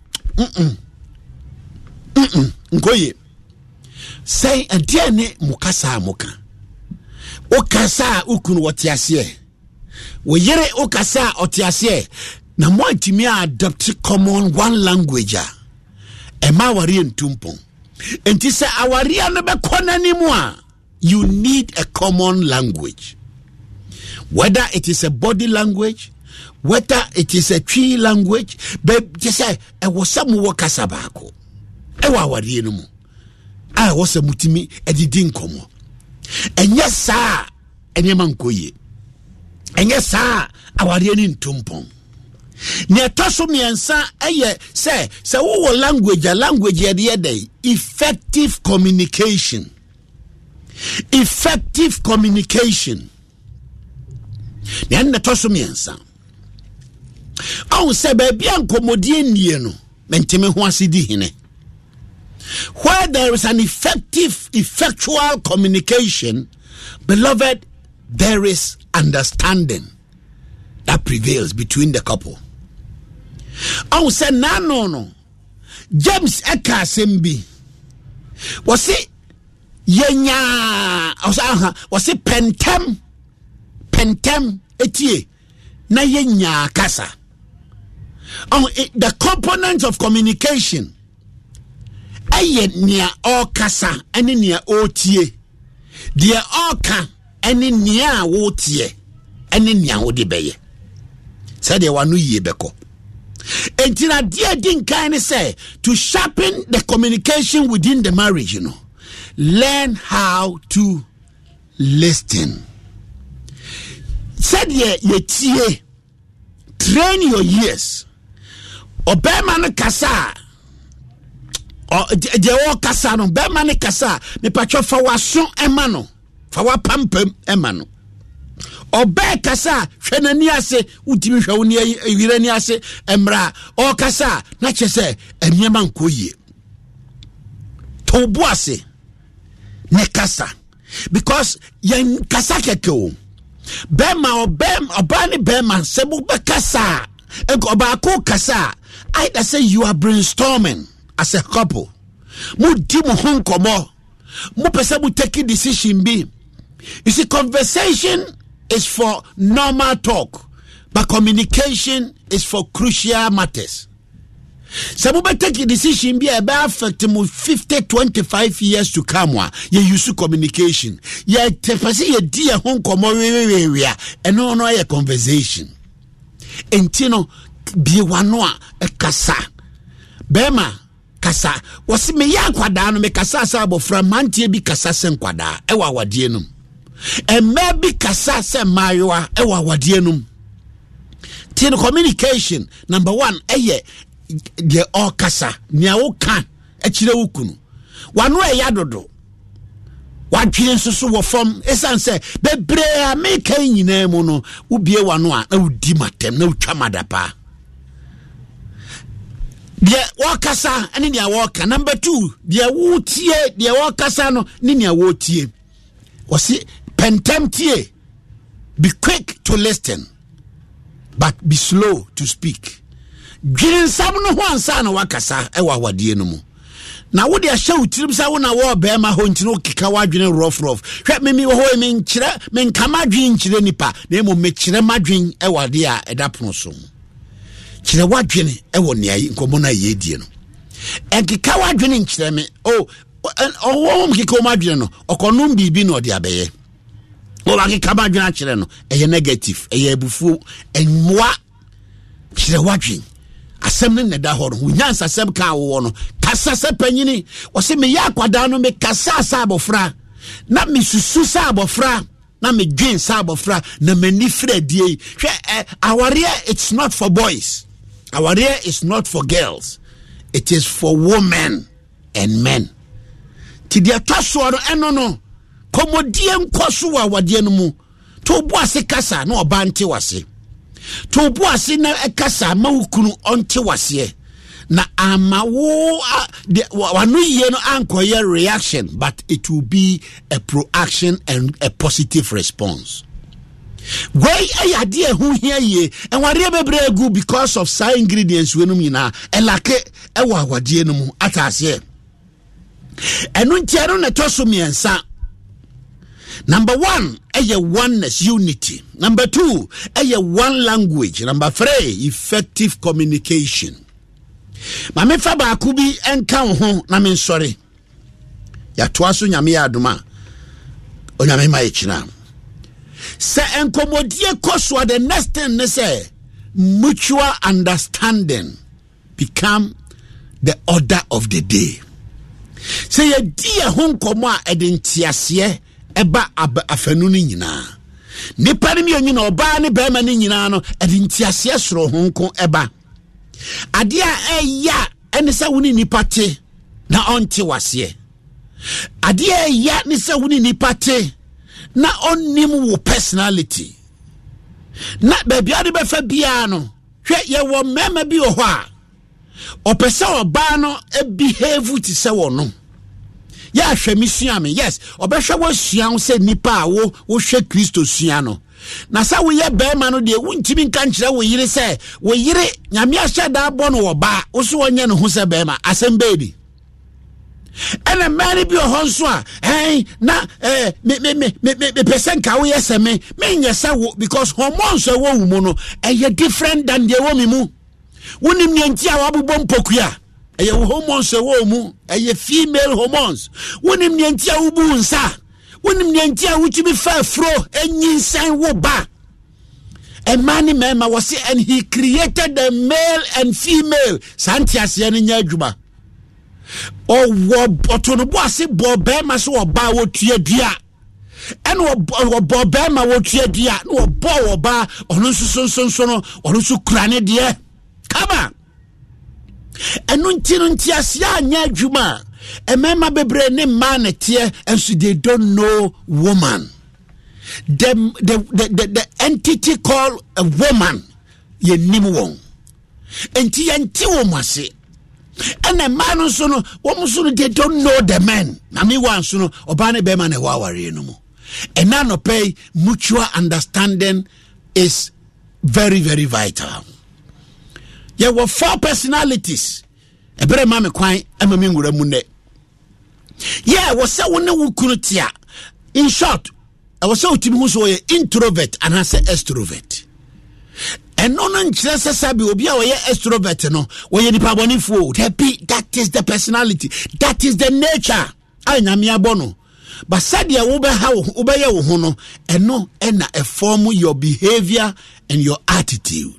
nkoye say adie ne mukasa muka okasa ukunu wotiase wo yire okasa otiase na mo atimi adopt common one language ema wari ntumpon enti se awari no be konanimu a you need a common language, whether it is a body language, whether it is a tree language, but just say e was some wakasa bako e wa awari no mu a was a mutimi edidi nkomo enye sa enye mankoye enye sa awari ni ntumpon ne toso miensa eye say wo language a language ye dey effective communication ne toso miensa on se be bia nkomodie nie no menteme ho asidi hene where there is an effectual communication, beloved, there is understanding that prevails between the couple. On say no James Eka Sembi was it yenya was it pentem etie na yenya kasa. On the components of communication aye nia o kasa ene nia o tie dia o ka ene nia wo tie ene nia wo de beye said they wanu ye beko entina dia din kind say to sharpen the communication within the marriage, you know. Learn how to listen. Said ye tie, train your ears. Obema no kasa o de o kasa no bema no kasa me patcho fa waso emano fa wa pampam emano obe kasa hwenani ase utimi hwa woni wirani ase emra o kasa na chese eniema nkoyie to bu ase ne kasa because yen kasa keke o bema obani bema sebu be kasa oba ko kasa I say you are brainstorming as a couple. Mu di mu honkomo. Mu pese mu take decision bi. You see, conversation is for normal talk, but communication is for crucial matters. So mu be take decision bi e be affect mu 50-25 years to come wa. You use communication. You te pese you di honkomo we eno no ye conversation. Entino biwanoa kasa bema kasa wasi me ya kwada no me kasa sa abofra mantie bi kasa sen kwada e wa wade enum emme bi kasa sen mayoa e wa wade enum. Tin communication number 1 eye de o kasa nia wo kan e kire wo kunu wano e ya dodo wadwe nsusu wo fom esan se bebre a me kan nyina mu no ubie wano a na udi matem na utwa madapa dia wakasa ani dia waka. Number 2 dia wutie dia wakasa no ni nia wotie wasi pentemtie. Be quick to listen but be slow to speak. Gwirin sam no ho ansa na wakasa e wa wadie no mu na wo dia hye utirim sa wo na wo be ma ho ntino kika wadwene rough hwe memi wo ho me nkire me nkama dwen nkire nipa na emo me kire madwen e wade a edapono so kire wadwene e wo ne ayi nkomo na ye die no enkika wadwene nkire me wo mkika madwene no okonum bibi no de abeye wo bakika madwene a kire no eye negative eye ebufu enmoa kire wadwene asem ne da horo hunyansa asem ka wo no kasa se panyini wo se me ya kwada no me kasa sa abofra na me susu sa abofra na me dwen sa abofra na mani fredie hwe aware it's not for boys, aware is not for girls, it is for women and men. Ti dia taso no eno no komodie nkoso wa wade no mu to bo ase kasa na obante wase to bo ase na ekasa ma wukunu onte wase na amawo wanu ye no ankoye reaction, but it will be a proaction and a positive response. Why ayade hu hia ye and ware bebre gu because of some ingredients we no nyina elake ewa wade no mu atase enu ntiaro na toso miensa. Number 1, oneness, unity. Number 2, one language. Number 3, effective communication. Mame faba akubi enka ho na men sorry. Ya toaso nyame aduma. Onyame ma echina. Se enkomodie koswa, the next thing they say mutual understanding become the order of the day. Se ye die ho nkomo a edentiase eba afanu ni nyina nipa ni mi nyina oba ni bema ni nyina no edentiase soro ho nko eba ade a eya ene se woni nipa te na onte wase ade a eya ni se woni nipa te na onnim wo personality na baby ade be fa bia no hwe ye wo mema bi ho a opese oba no e behave ti se wo no ya hwemi suame. Yes, obehwe wo suan se nipa wo hwe Kristo suano na sa wo ye be ma no de wuntimi nka nkire wo yire se wo yire nyame ahye da abo no wo ba wo so wonye no ho se be ma asem baby ene mari bi ho nso a na me person ka wo yese me nyesa wo because hormones wo wu mu no eye different than the wo mi mu wonim nyanti a wabobom pokua eye hormones wo mu eye female hormones wonim nyanti a wubu nsa wonim nyanti a wuchibi fa fro enyinsan wo ba a man was, and he created the male and female. Santias Yaninya Juba. Oh, Botonobosi Bobema so ba tia dia. And Bobema wo tia dia. No bo ba onusu onusu krane dia. Come on. And nuntiasia nya Juma. A mema bebre ne man tie, and so they don't know woman. The entity called a woman, ye nimwong. Enti yanti womase. And a man also no, woman they don't know the man. Nami wan so no, obane bema ne wawari no mo. And now no pay mutual understanding is very, very vital. There were 4 personalities. Ebere mame kwan amami ngura munne. Yeah, was say one wukunutia. In short, I was so to introvert and I say extrovert. And no nkyerese sabi obi a we extrovert no, we nipa bonifo. Happy, that is the personality. That is the nature. Anyame abono. But sadia wo be ha wo be ye wo ho no, eno na a form your behavior and your attitude.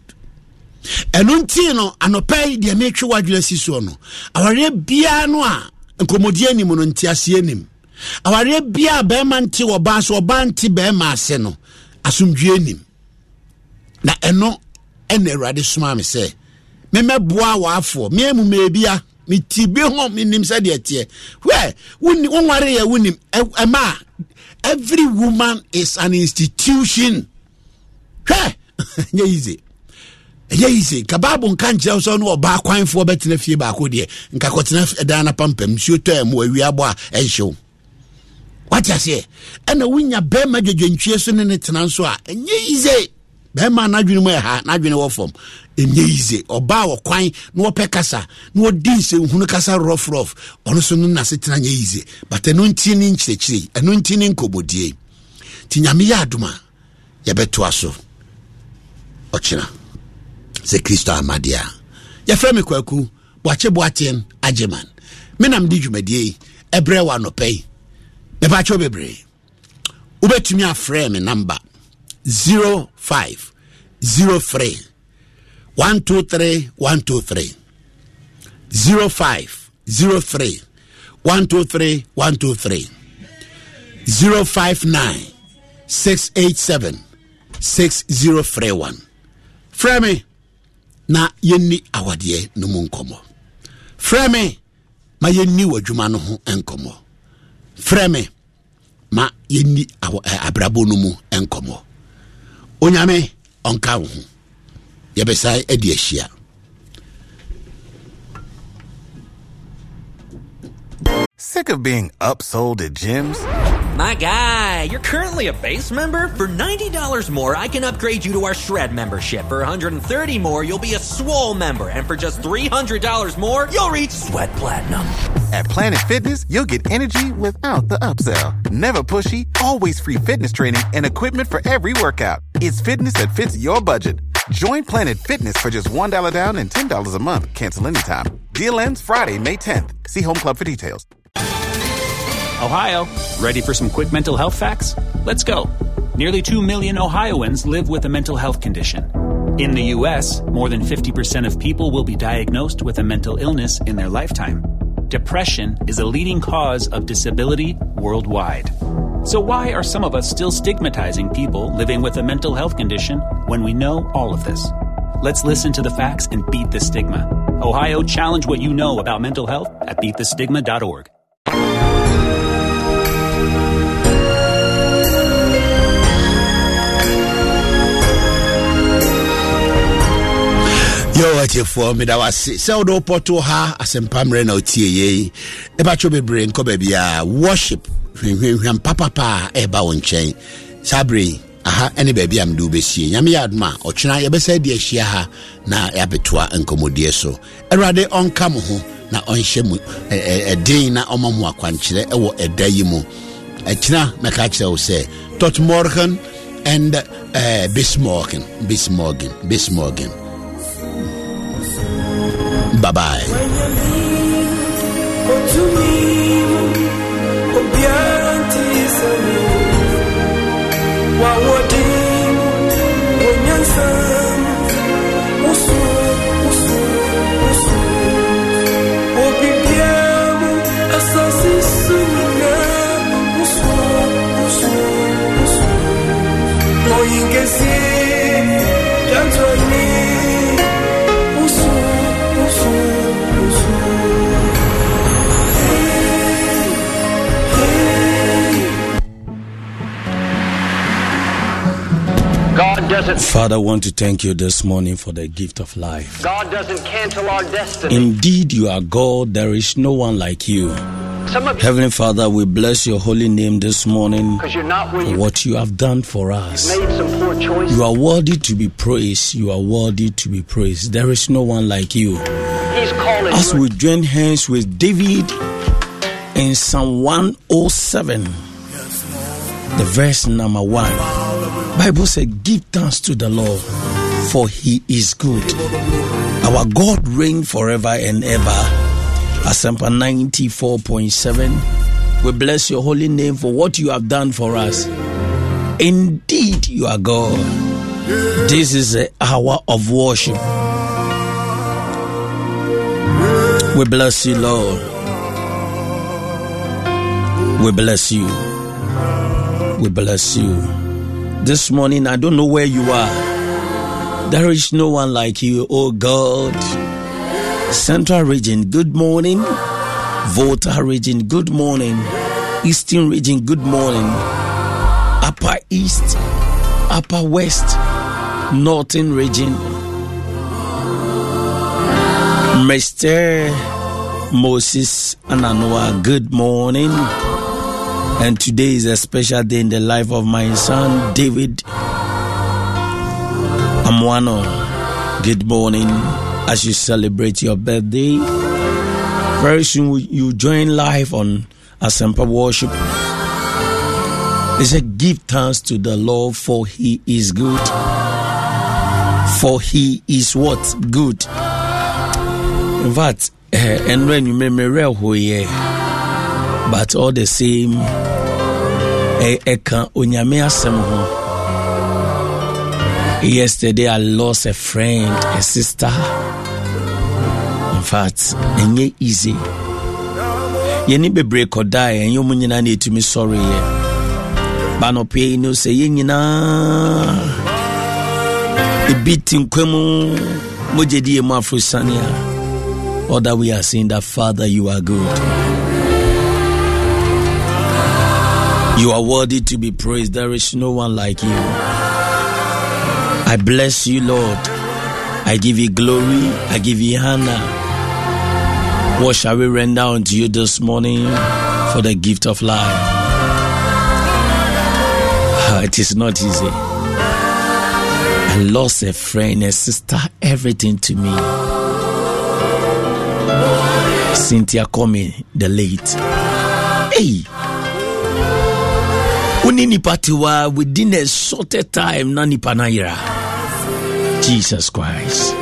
Enunti no anopai de metwe wadwe siso no. Aware bia no a nkomodi anim no ntiase anim. Aware bia be manti wo ba so ba nti be ma ase no asomdwe anim. Na eno ene Awurade soma me se me meboa wa afo me emu mebia me tibe ho me nim se de tie. Where wonware ya wonim ema every woman is an institution. Hey, easy. Easy. Kababu nkanche so no ba kwanfo betena fie ba ko de nka kotena edana pampam si oto emu awi abo a ehyew. What you say? And winya be ma dwedwentwie so ne tena so a easy. Be ma na dwene mu ha na dwene wo fom. Easy. Oba wo kwan no wo pekasa no wo din se hunu kasa rough ono so no na se tena easy. But eno nti ni nkyekire eno nti ni nkobodie. Ti nyame ya adoma ye beto aso. Ochina se Kristo amadia. Ya frame kwaku boachen ajeman. Menam di dwumadie ebre wa no pay. Me ba cho bebre. Ubetumi aframe number 0503 123 123 0503 123 123 059 687 6031. Frame na yenni awade no mu nkomo. Frame ma yenni wadwuma no ho enkomo. Frame ma yenni abrabo no mu enkomo. Onyame onka wo ho. Yebesai edi ahia. Sick of being upsold at gyms? My guy, you're currently a base member? For $90 more, I can upgrade you to our Shred membership. For $130 more, you'll be a Swole member. And for just $300 more, you'll reach Sweat Platinum. At Planet Fitness, you'll get energy without the upsell. Never pushy, always free fitness training and equipment for every workout. It's fitness that fits your budget. Join Planet Fitness for just $1 down and $10 a month. Cancel anytime. Deal ends Friday, May 10th. See Home Club for details. Ohio, ready for some quick mental health facts? Let's go. Nearly 2 million Ohioans live with a mental health condition. In the U.S., more than 50% of people will be diagnosed with a mental illness in their lifetime. Depression is a leading cause of disability worldwide. So why are some of us still stigmatizing people living with a mental health condition when we know all of this? Let's listen to the facts and beat the stigma. Ohio, challenge what you know about mental health at beatthestigma.org. Yo, what you for me that was so do poto ha asempamre na otie ye e ba cho bebre nko ba bia worship hwehwehwam papa e ba wonchen sabre aha ene ba bia mdu besie nyame yadma ochina ye besa di ahia ha na ya betoa nkomodie so erade onka mo ho na onhye mu den na omamu akwankyere e wo edayi mu achina meka kire wo se tot morgen and bis morgen bye bye. Father, I want to thank you this morning for the gift of life. God doesn't cancel our destiny. Indeed, you are God. There is no one like you. Heavenly Father, we bless your holy name this morning for what you have done for us. Made some poor choices. You are worthy to be praised. You are worthy to be praised. There is no one like you. He's calling. As we join hands with David in Psalm 107, the verse number 1. Bible said, give thanks to the Lord, for he is good. Our God reigns forever and ever. Asempa 94.7. We bless your holy name for what you have done for us. Indeed, you are God. This is the hour of worship. We bless you, Lord. We bless you. We bless you. This morning, I don't know where you are. There is no one like you, oh God. Central region, good morning. Volta region, good morning. Eastern region, good morning. Upper East, Upper West, Northern region. Mr. Moses Ananoa, good morning. And today is a special day in the life of my son, David Amwano. Good morning as you celebrate your birthday. Very soon you join live on Asempa Worship. They said, give thanks to the Lord, for he is good. For he is what? Good. In fact, and when you remember who he is, but all the same, yesterday I lost a friend, a sister. In fact, it ain't easy. You need to break or die, and you need to be sorry. But no pay, no say, you know, a beating Quemo Mojedi Mafrusania. Or that we are saying that, Father, you are good. You are worthy to be praised. There is no one like you. I bless you, Lord. I give you glory. I give you honor. What shall we render unto you this morning for the gift of life? It is not easy. I lost a friend, a sister, everything to me. Cynthia Comey, the late. Hey! Unini patiwa within a shorter time, nani panaira. Jesus Christ.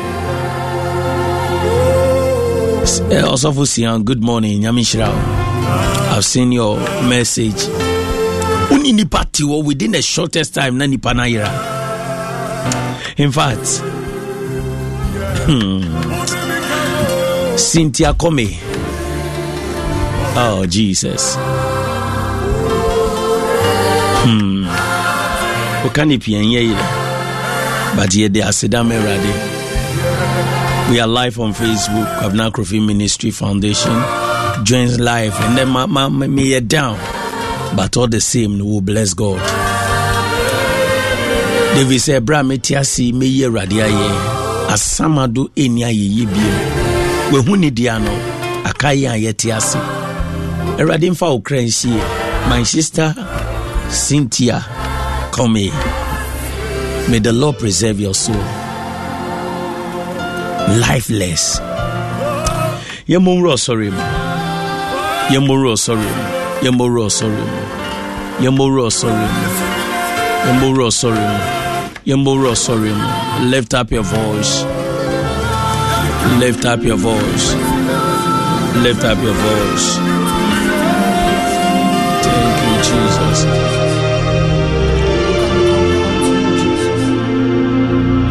Also for Sian, good morning, Yamishra. I've seen your message. Unini patiwa within the shortest time, nani panaira. In fact, Cynthia Comey. Oh, Jesus. But yet they are Sedame Radi. We are live on Facebook, Kwabena Kofi Ministry Foundation. Joins live and then me down. But all the same, we will bless God. David said, Bra metiasi me ye radia ye. Asamadu enya ye bi. We huni diano akaya yetiasi. Eradim fa okrensi. My sister Cynthia Comey. May the Lord preserve your soul. Lifeless. Yemuro sorry. Yemuro sorry. Yemuro sorry. Yemuro sorry. Yemuro sorry. Yemuro sorry. Lift up your voice. Lift up your voice. Lift up your voice. Thank you, Jesus.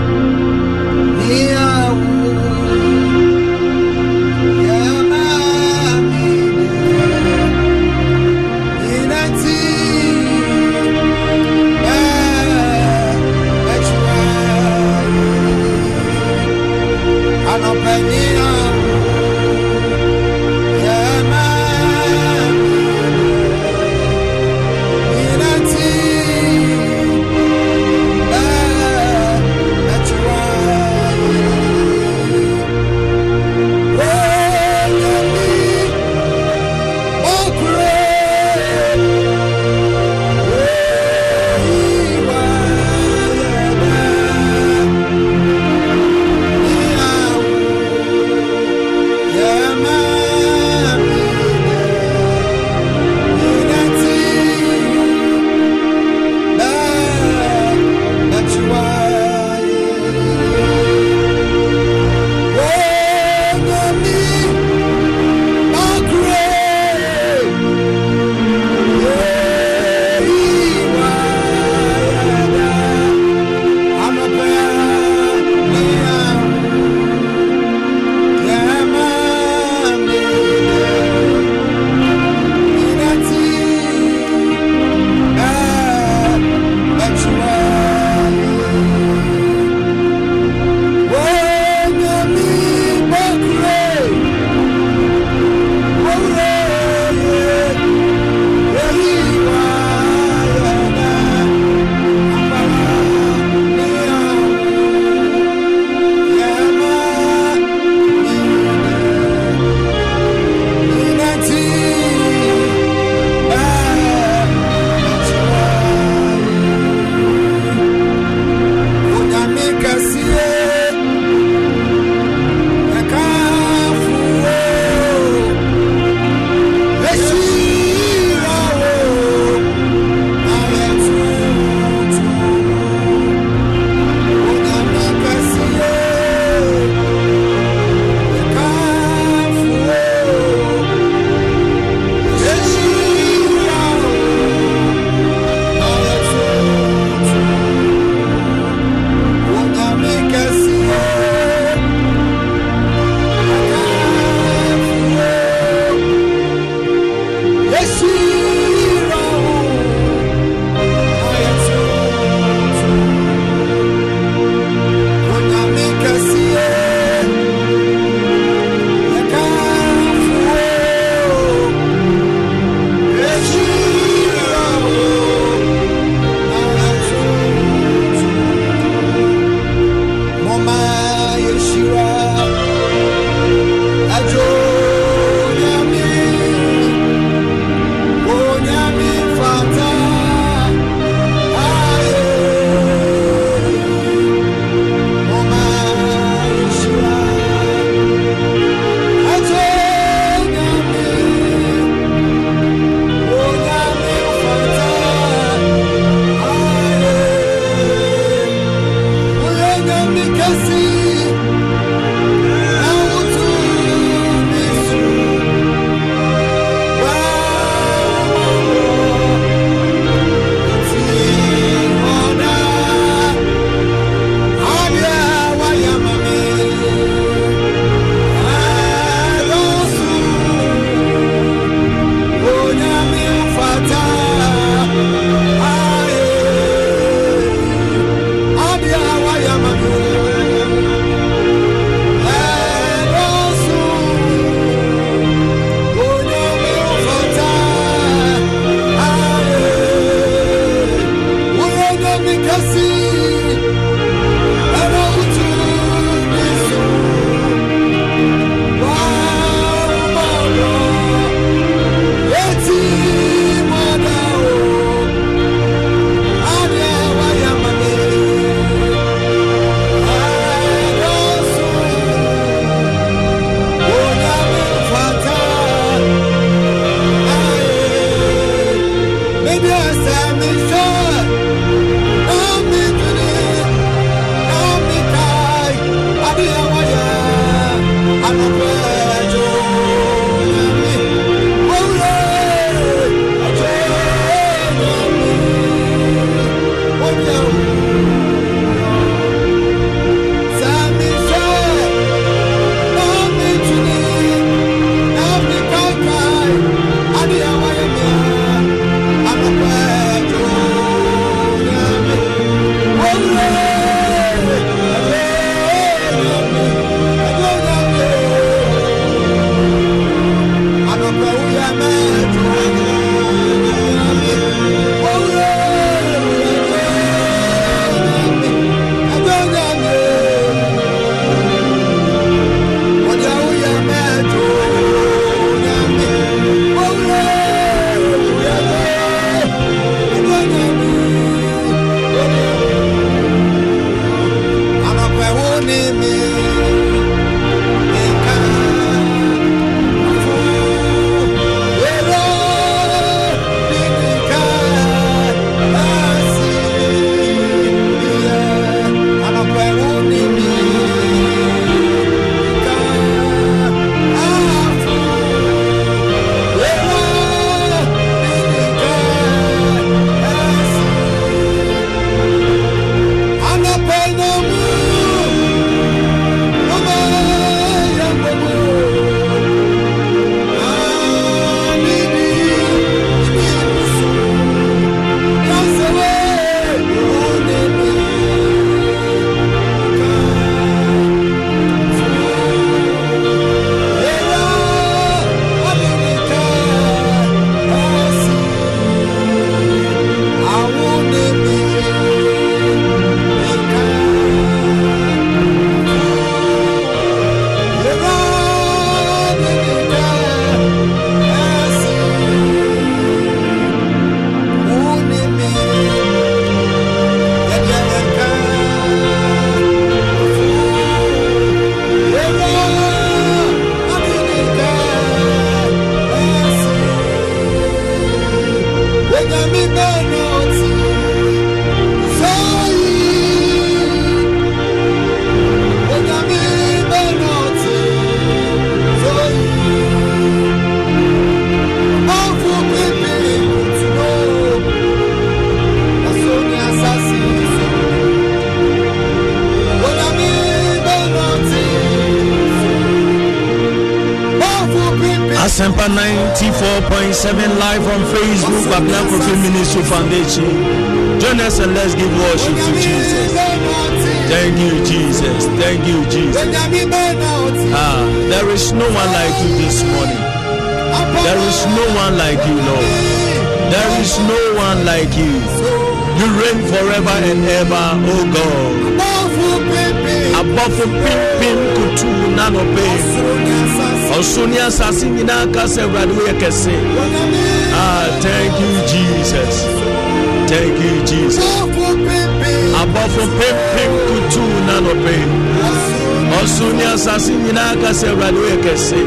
Asempa 94.7 live on Facebook, Babylon Prophet Ministry Foundation. Join us and let's give worship to Jesus. Thank you, Jesus. Thank you, Jesus. There is no one like you this morning. There is no one like you, Lord. There is no one like you. You reign forever and ever, oh God. Above pim kutu nano pain. Osonia sasinina kase radwe kese. Thank you, Jesus. Thank you, Jesus. Above pim kutu nano pain. Osonia sasinina kase radwe kese.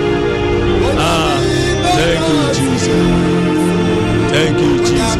Thank you, Jesus. Thank you, Jesus.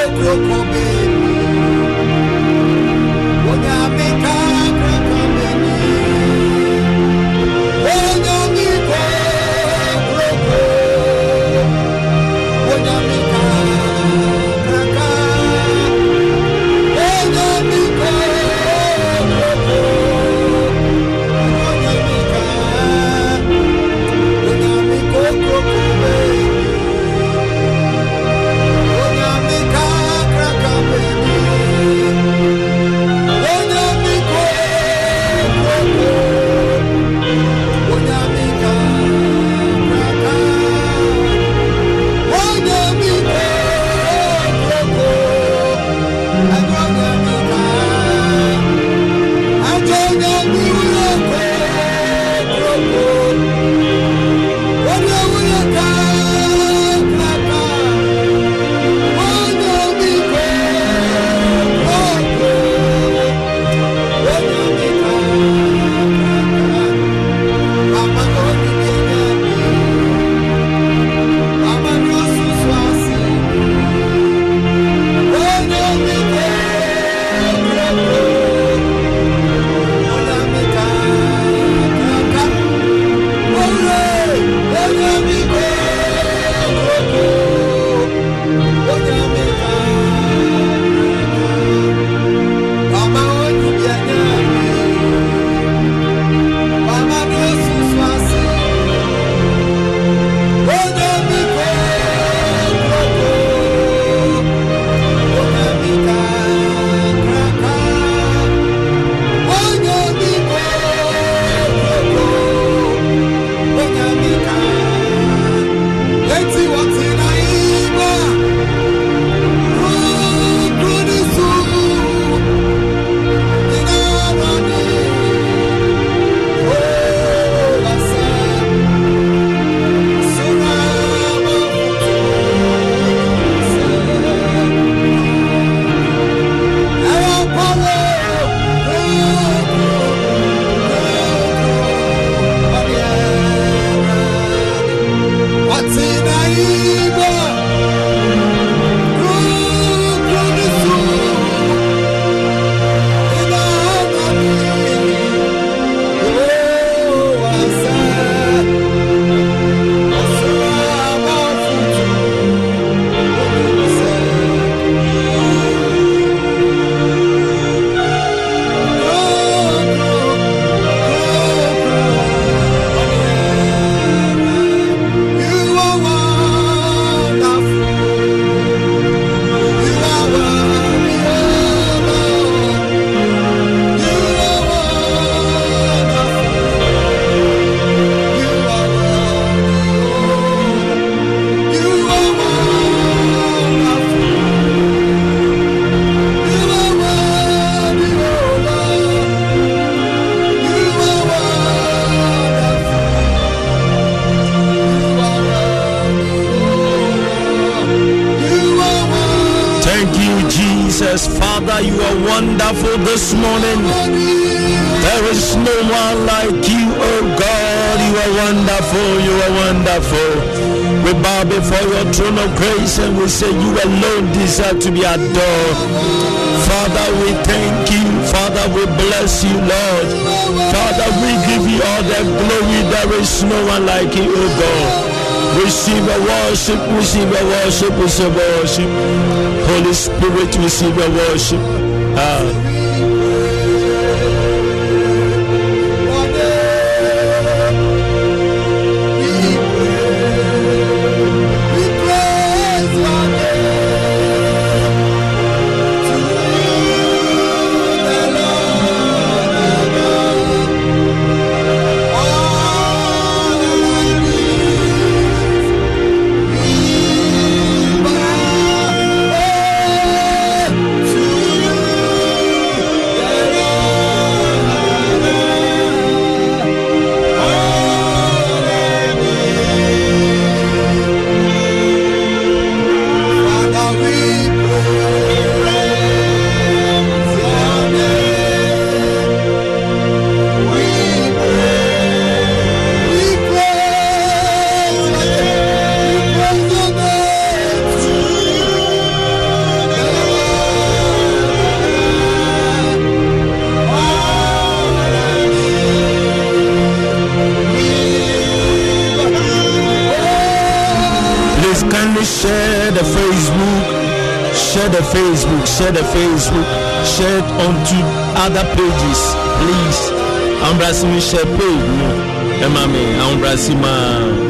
Father, you are wonderful this morning. There is no one like you, oh God. You are wonderful, you are wonderful. We bow before your throne of grace and we say you alone deserve to be adored. Father, we thank you. Father, we bless you, Lord. Father, we give you all the glory. There is no one like you, oh God. Receive a worship, receive a worship, receive a worship. Holy Spirit, receive a worship. Kindly share the Facebook, share it onto other pages, please. I'm Brasimi share page. I'm Brasima.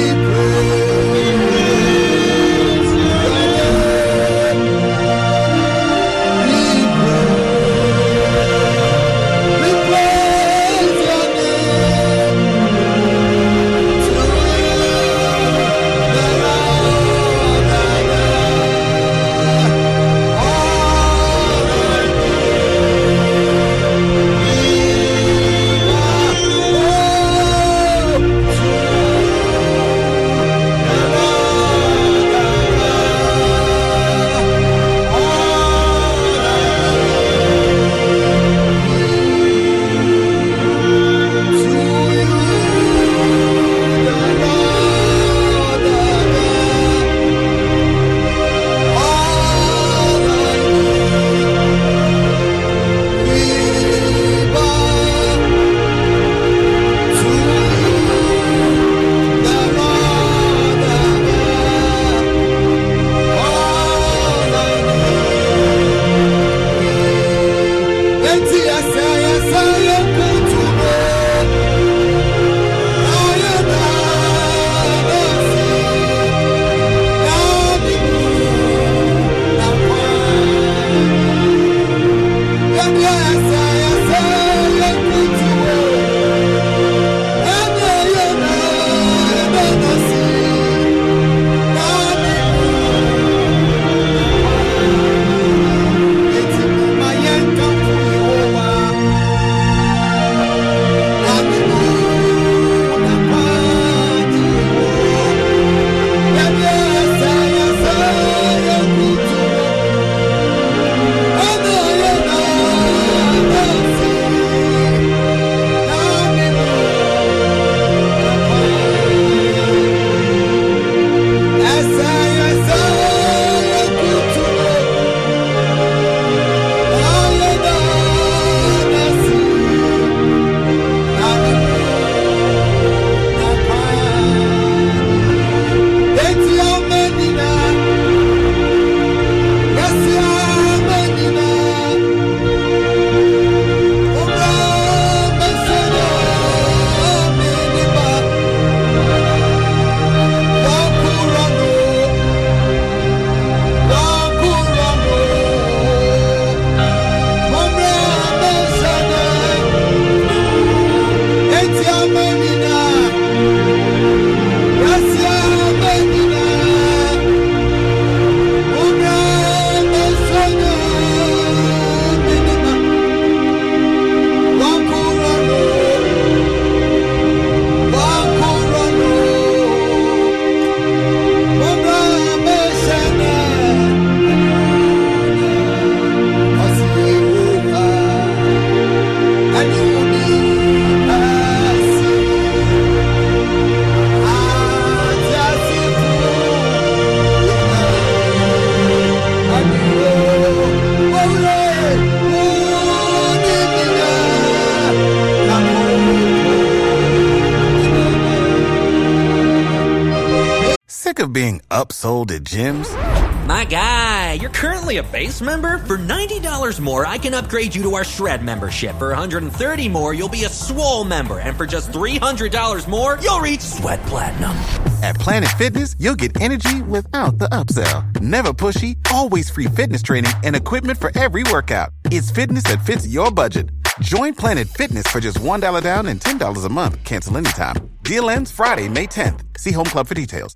Of being upsold at gyms? My guy, you're currently a base member? For $90 more, I can upgrade you to our Shred membership. For $130 more, you'll be a Swole member. And for just $300 more, you'll reach Sweat Platinum. At Planet Fitness, you'll get energy without the upsell. Never pushy, always free fitness training and equipment for every workout. It's fitness that fits your budget. Join Planet Fitness for just $1 down and $10 a month. Cancel anytime. Deal ends Friday, May 10th. See Home Club for details.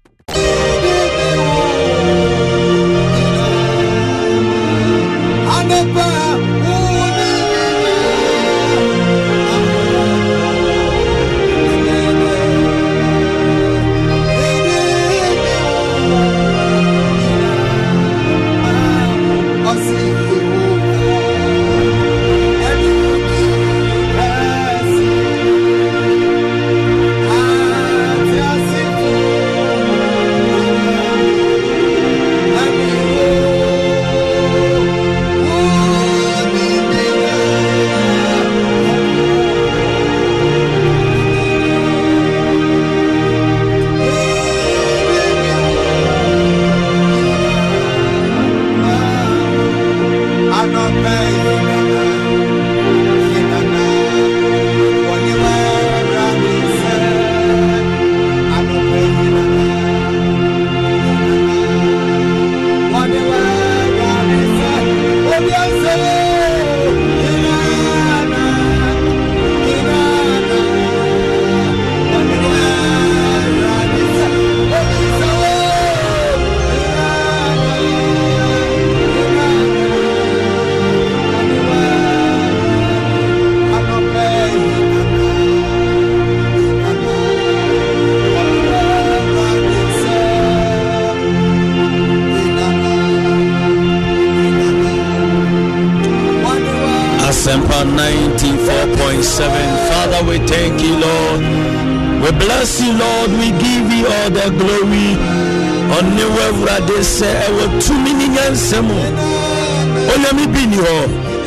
are 94.7. Father, we thank you, Lord. We bless you, Lord. We give you all the glory. On the word they say, I will 2 million semo. Onyami binyo.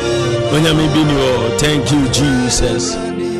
Thank you, Jesus.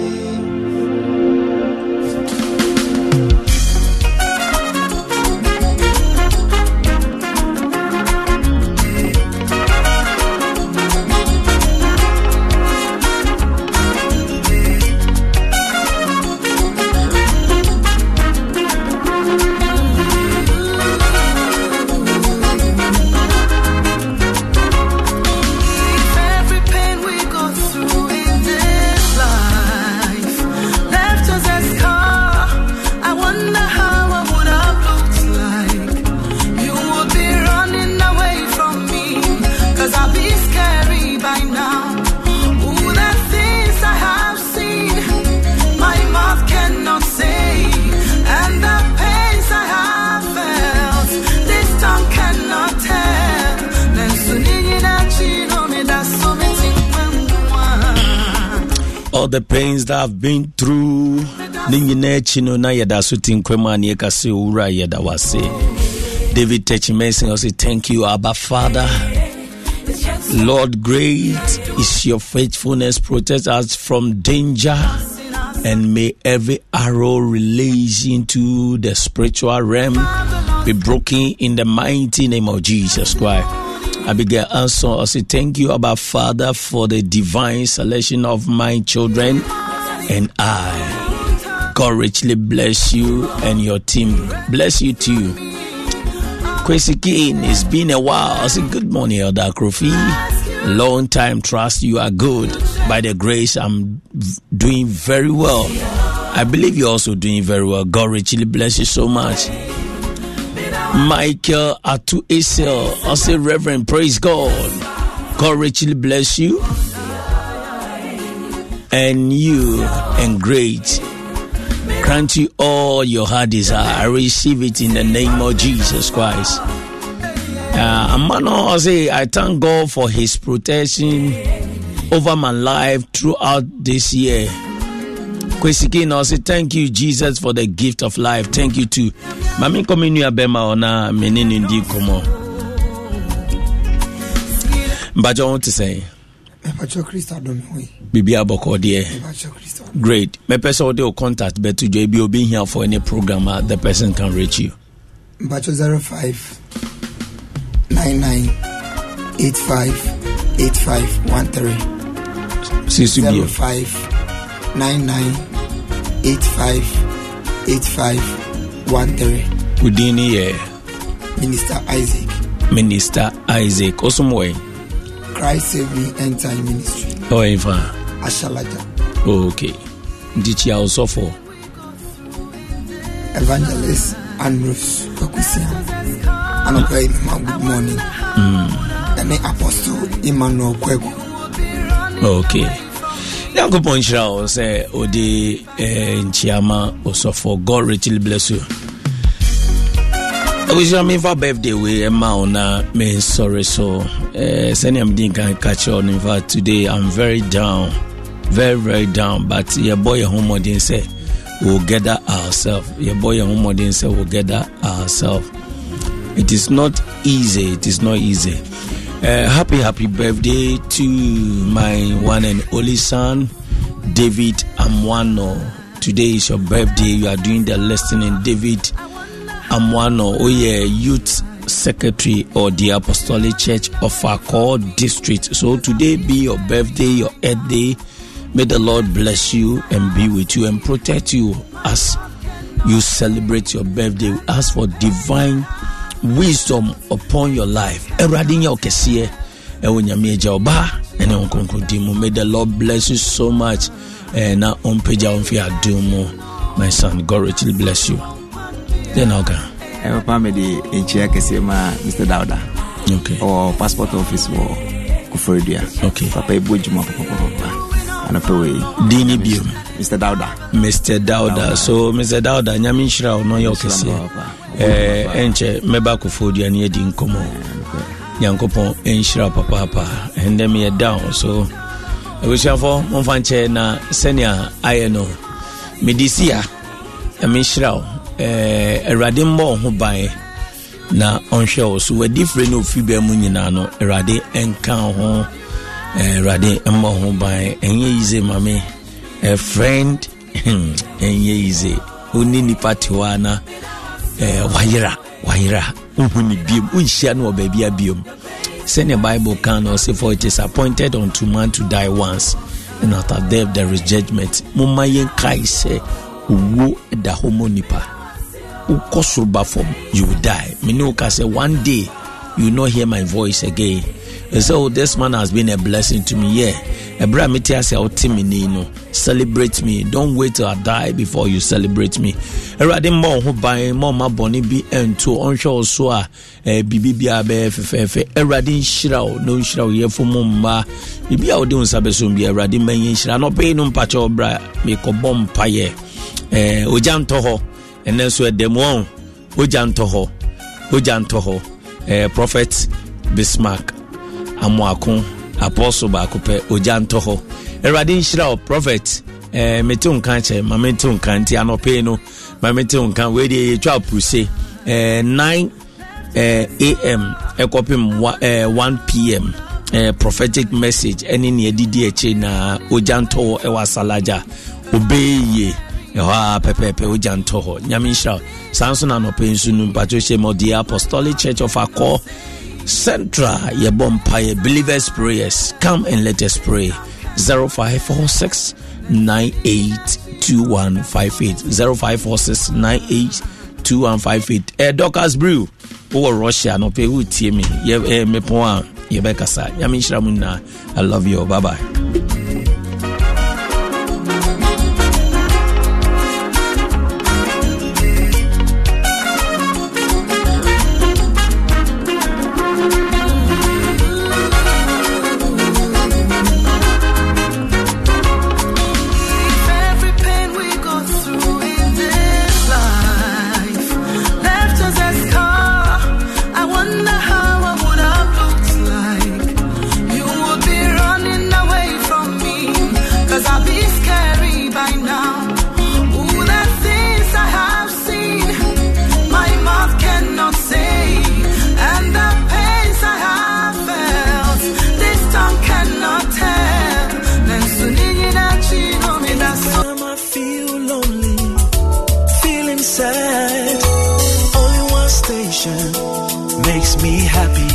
All the pains that I've been through, David Techimesin also thank you, Abba Father. Lord, great is your faithfulness. Protect us from danger, and may every arrow released into the spiritual realm be broken in the mighty name of Jesus Christ. Abigail answer, I say thank you, Abba Father, for the divine selection of my children and I. God richly bless you and your team. Bless you too. Kwesi King, it's been a while. I say good morning, Elder Krofi. Long time, trust you are good. By the grace, I'm doing very well. I believe you're also doing very well. God richly bless you so much. Michael Atu Esel, I say Reverend, praise God. God richly bless you. And you and great. Grant you all your heart desire. I receive it in the name of Jesus Christ. I say I thank God for his protection over my life throughout this year. Kwesikin, I say thank you, Jesus, for the gift of life. Thank you too. Mami kominu ya bema ona menini ndi komo. Mbajo want to say. Bibi aboko die. Great. My person will contact but to JB being here for any program the person can reach you. Mbacho 05 99 85 8513 05 99 85 8513. Within a year. Minister Isaac. Osumwe. Christ Save Me End Time Ministry. Oh, Eva. Ashalaja. Okay. Did you also for Evangelist Andrews Kakusian. And okay, good morning. And the Apostle Emmanuel Kwegu. Okay. Yanko Ponchra say Odi Nchiama also for God richly bless you. I wish you me for birthday we Emma me sorry so send him didn't catch on. In fact today I'm very down. Very down, but your boy home didn't say we'll gather ourselves. Your boy home didn't say we'll gather ourselves. It is not easy. Happy birthday to my one and only son, David Amwano. Today is your birthday. You are doing the listening, David Amwano. Oh yeah, youth secretary or the Apostolic Church of Akko District. So today be your birthday, your 8th day. May the Lord bless you and be with you and protect you as you celebrate your birthday. We ask for divine wisdom upon your life. May the Lord bless you so much. My son, God richly bless you. Then I'll go. Mr. Dauda. Okay. Or passport office or Kufuria. Okay. Papa Bujuma. Dini Biu. Mr. Dauda. So Mr. Dauda, Nyamishra no yokesi. Enche meba Kufuria ni edi nkomo. Yankopon enshira papa and them here down. So Ebushafo monfanche na senior ayeno medisia emishraw erade mbo ho ban na onhwe so we different no fibe mu nyina no erade enka ho erade mbo ho ban enye yize mame a friend enye yize oni ni patiwa na wayira uhuni biem unhia no obabia biem. Send the Bible can or say, for it is appointed unto man to die once, and after death there is judgment. Mumayen kai say, uwo da homo nipa, ukosuba form, you will die. Minuka say, one day you will not hear my voice again. And so this man has been a blessing to me. Yeah, Ebra mitia say, no, celebrate me. Don't wait till I die before you celebrate me. Erade mo ho ban mo ma boni bi ento onhwe so a bibibia be fefefe erade nhyirawo no nhyirawo ye fomo mma bibia ode unsabe so bi erade manyi nhyira no pe no mpache obra me ko bom paye ojanto ho enen so edemo ojanto ho prophet Bismarck Amoakon apostle ba ko pe ojanto ho erade nhyirawo prophet metun kanche mametun kanti anope no mametun kan we dey twa puse 9 am ekopim 1 pm prophetic message eni ne edidi eche na ojanto e wasalaja obeye ha pepepe ojanto ho nyamisha sanso na anope nsunu mpacho she modi apostolic church of Akko Central Yebompaye believers prayers. Come and let us pray. 0546 982158 0546 982158 Docker's Brew over Russia no pe utie me ye me pon ye be kasa yami shramuna. I love you. Bye bye. Makes me happy.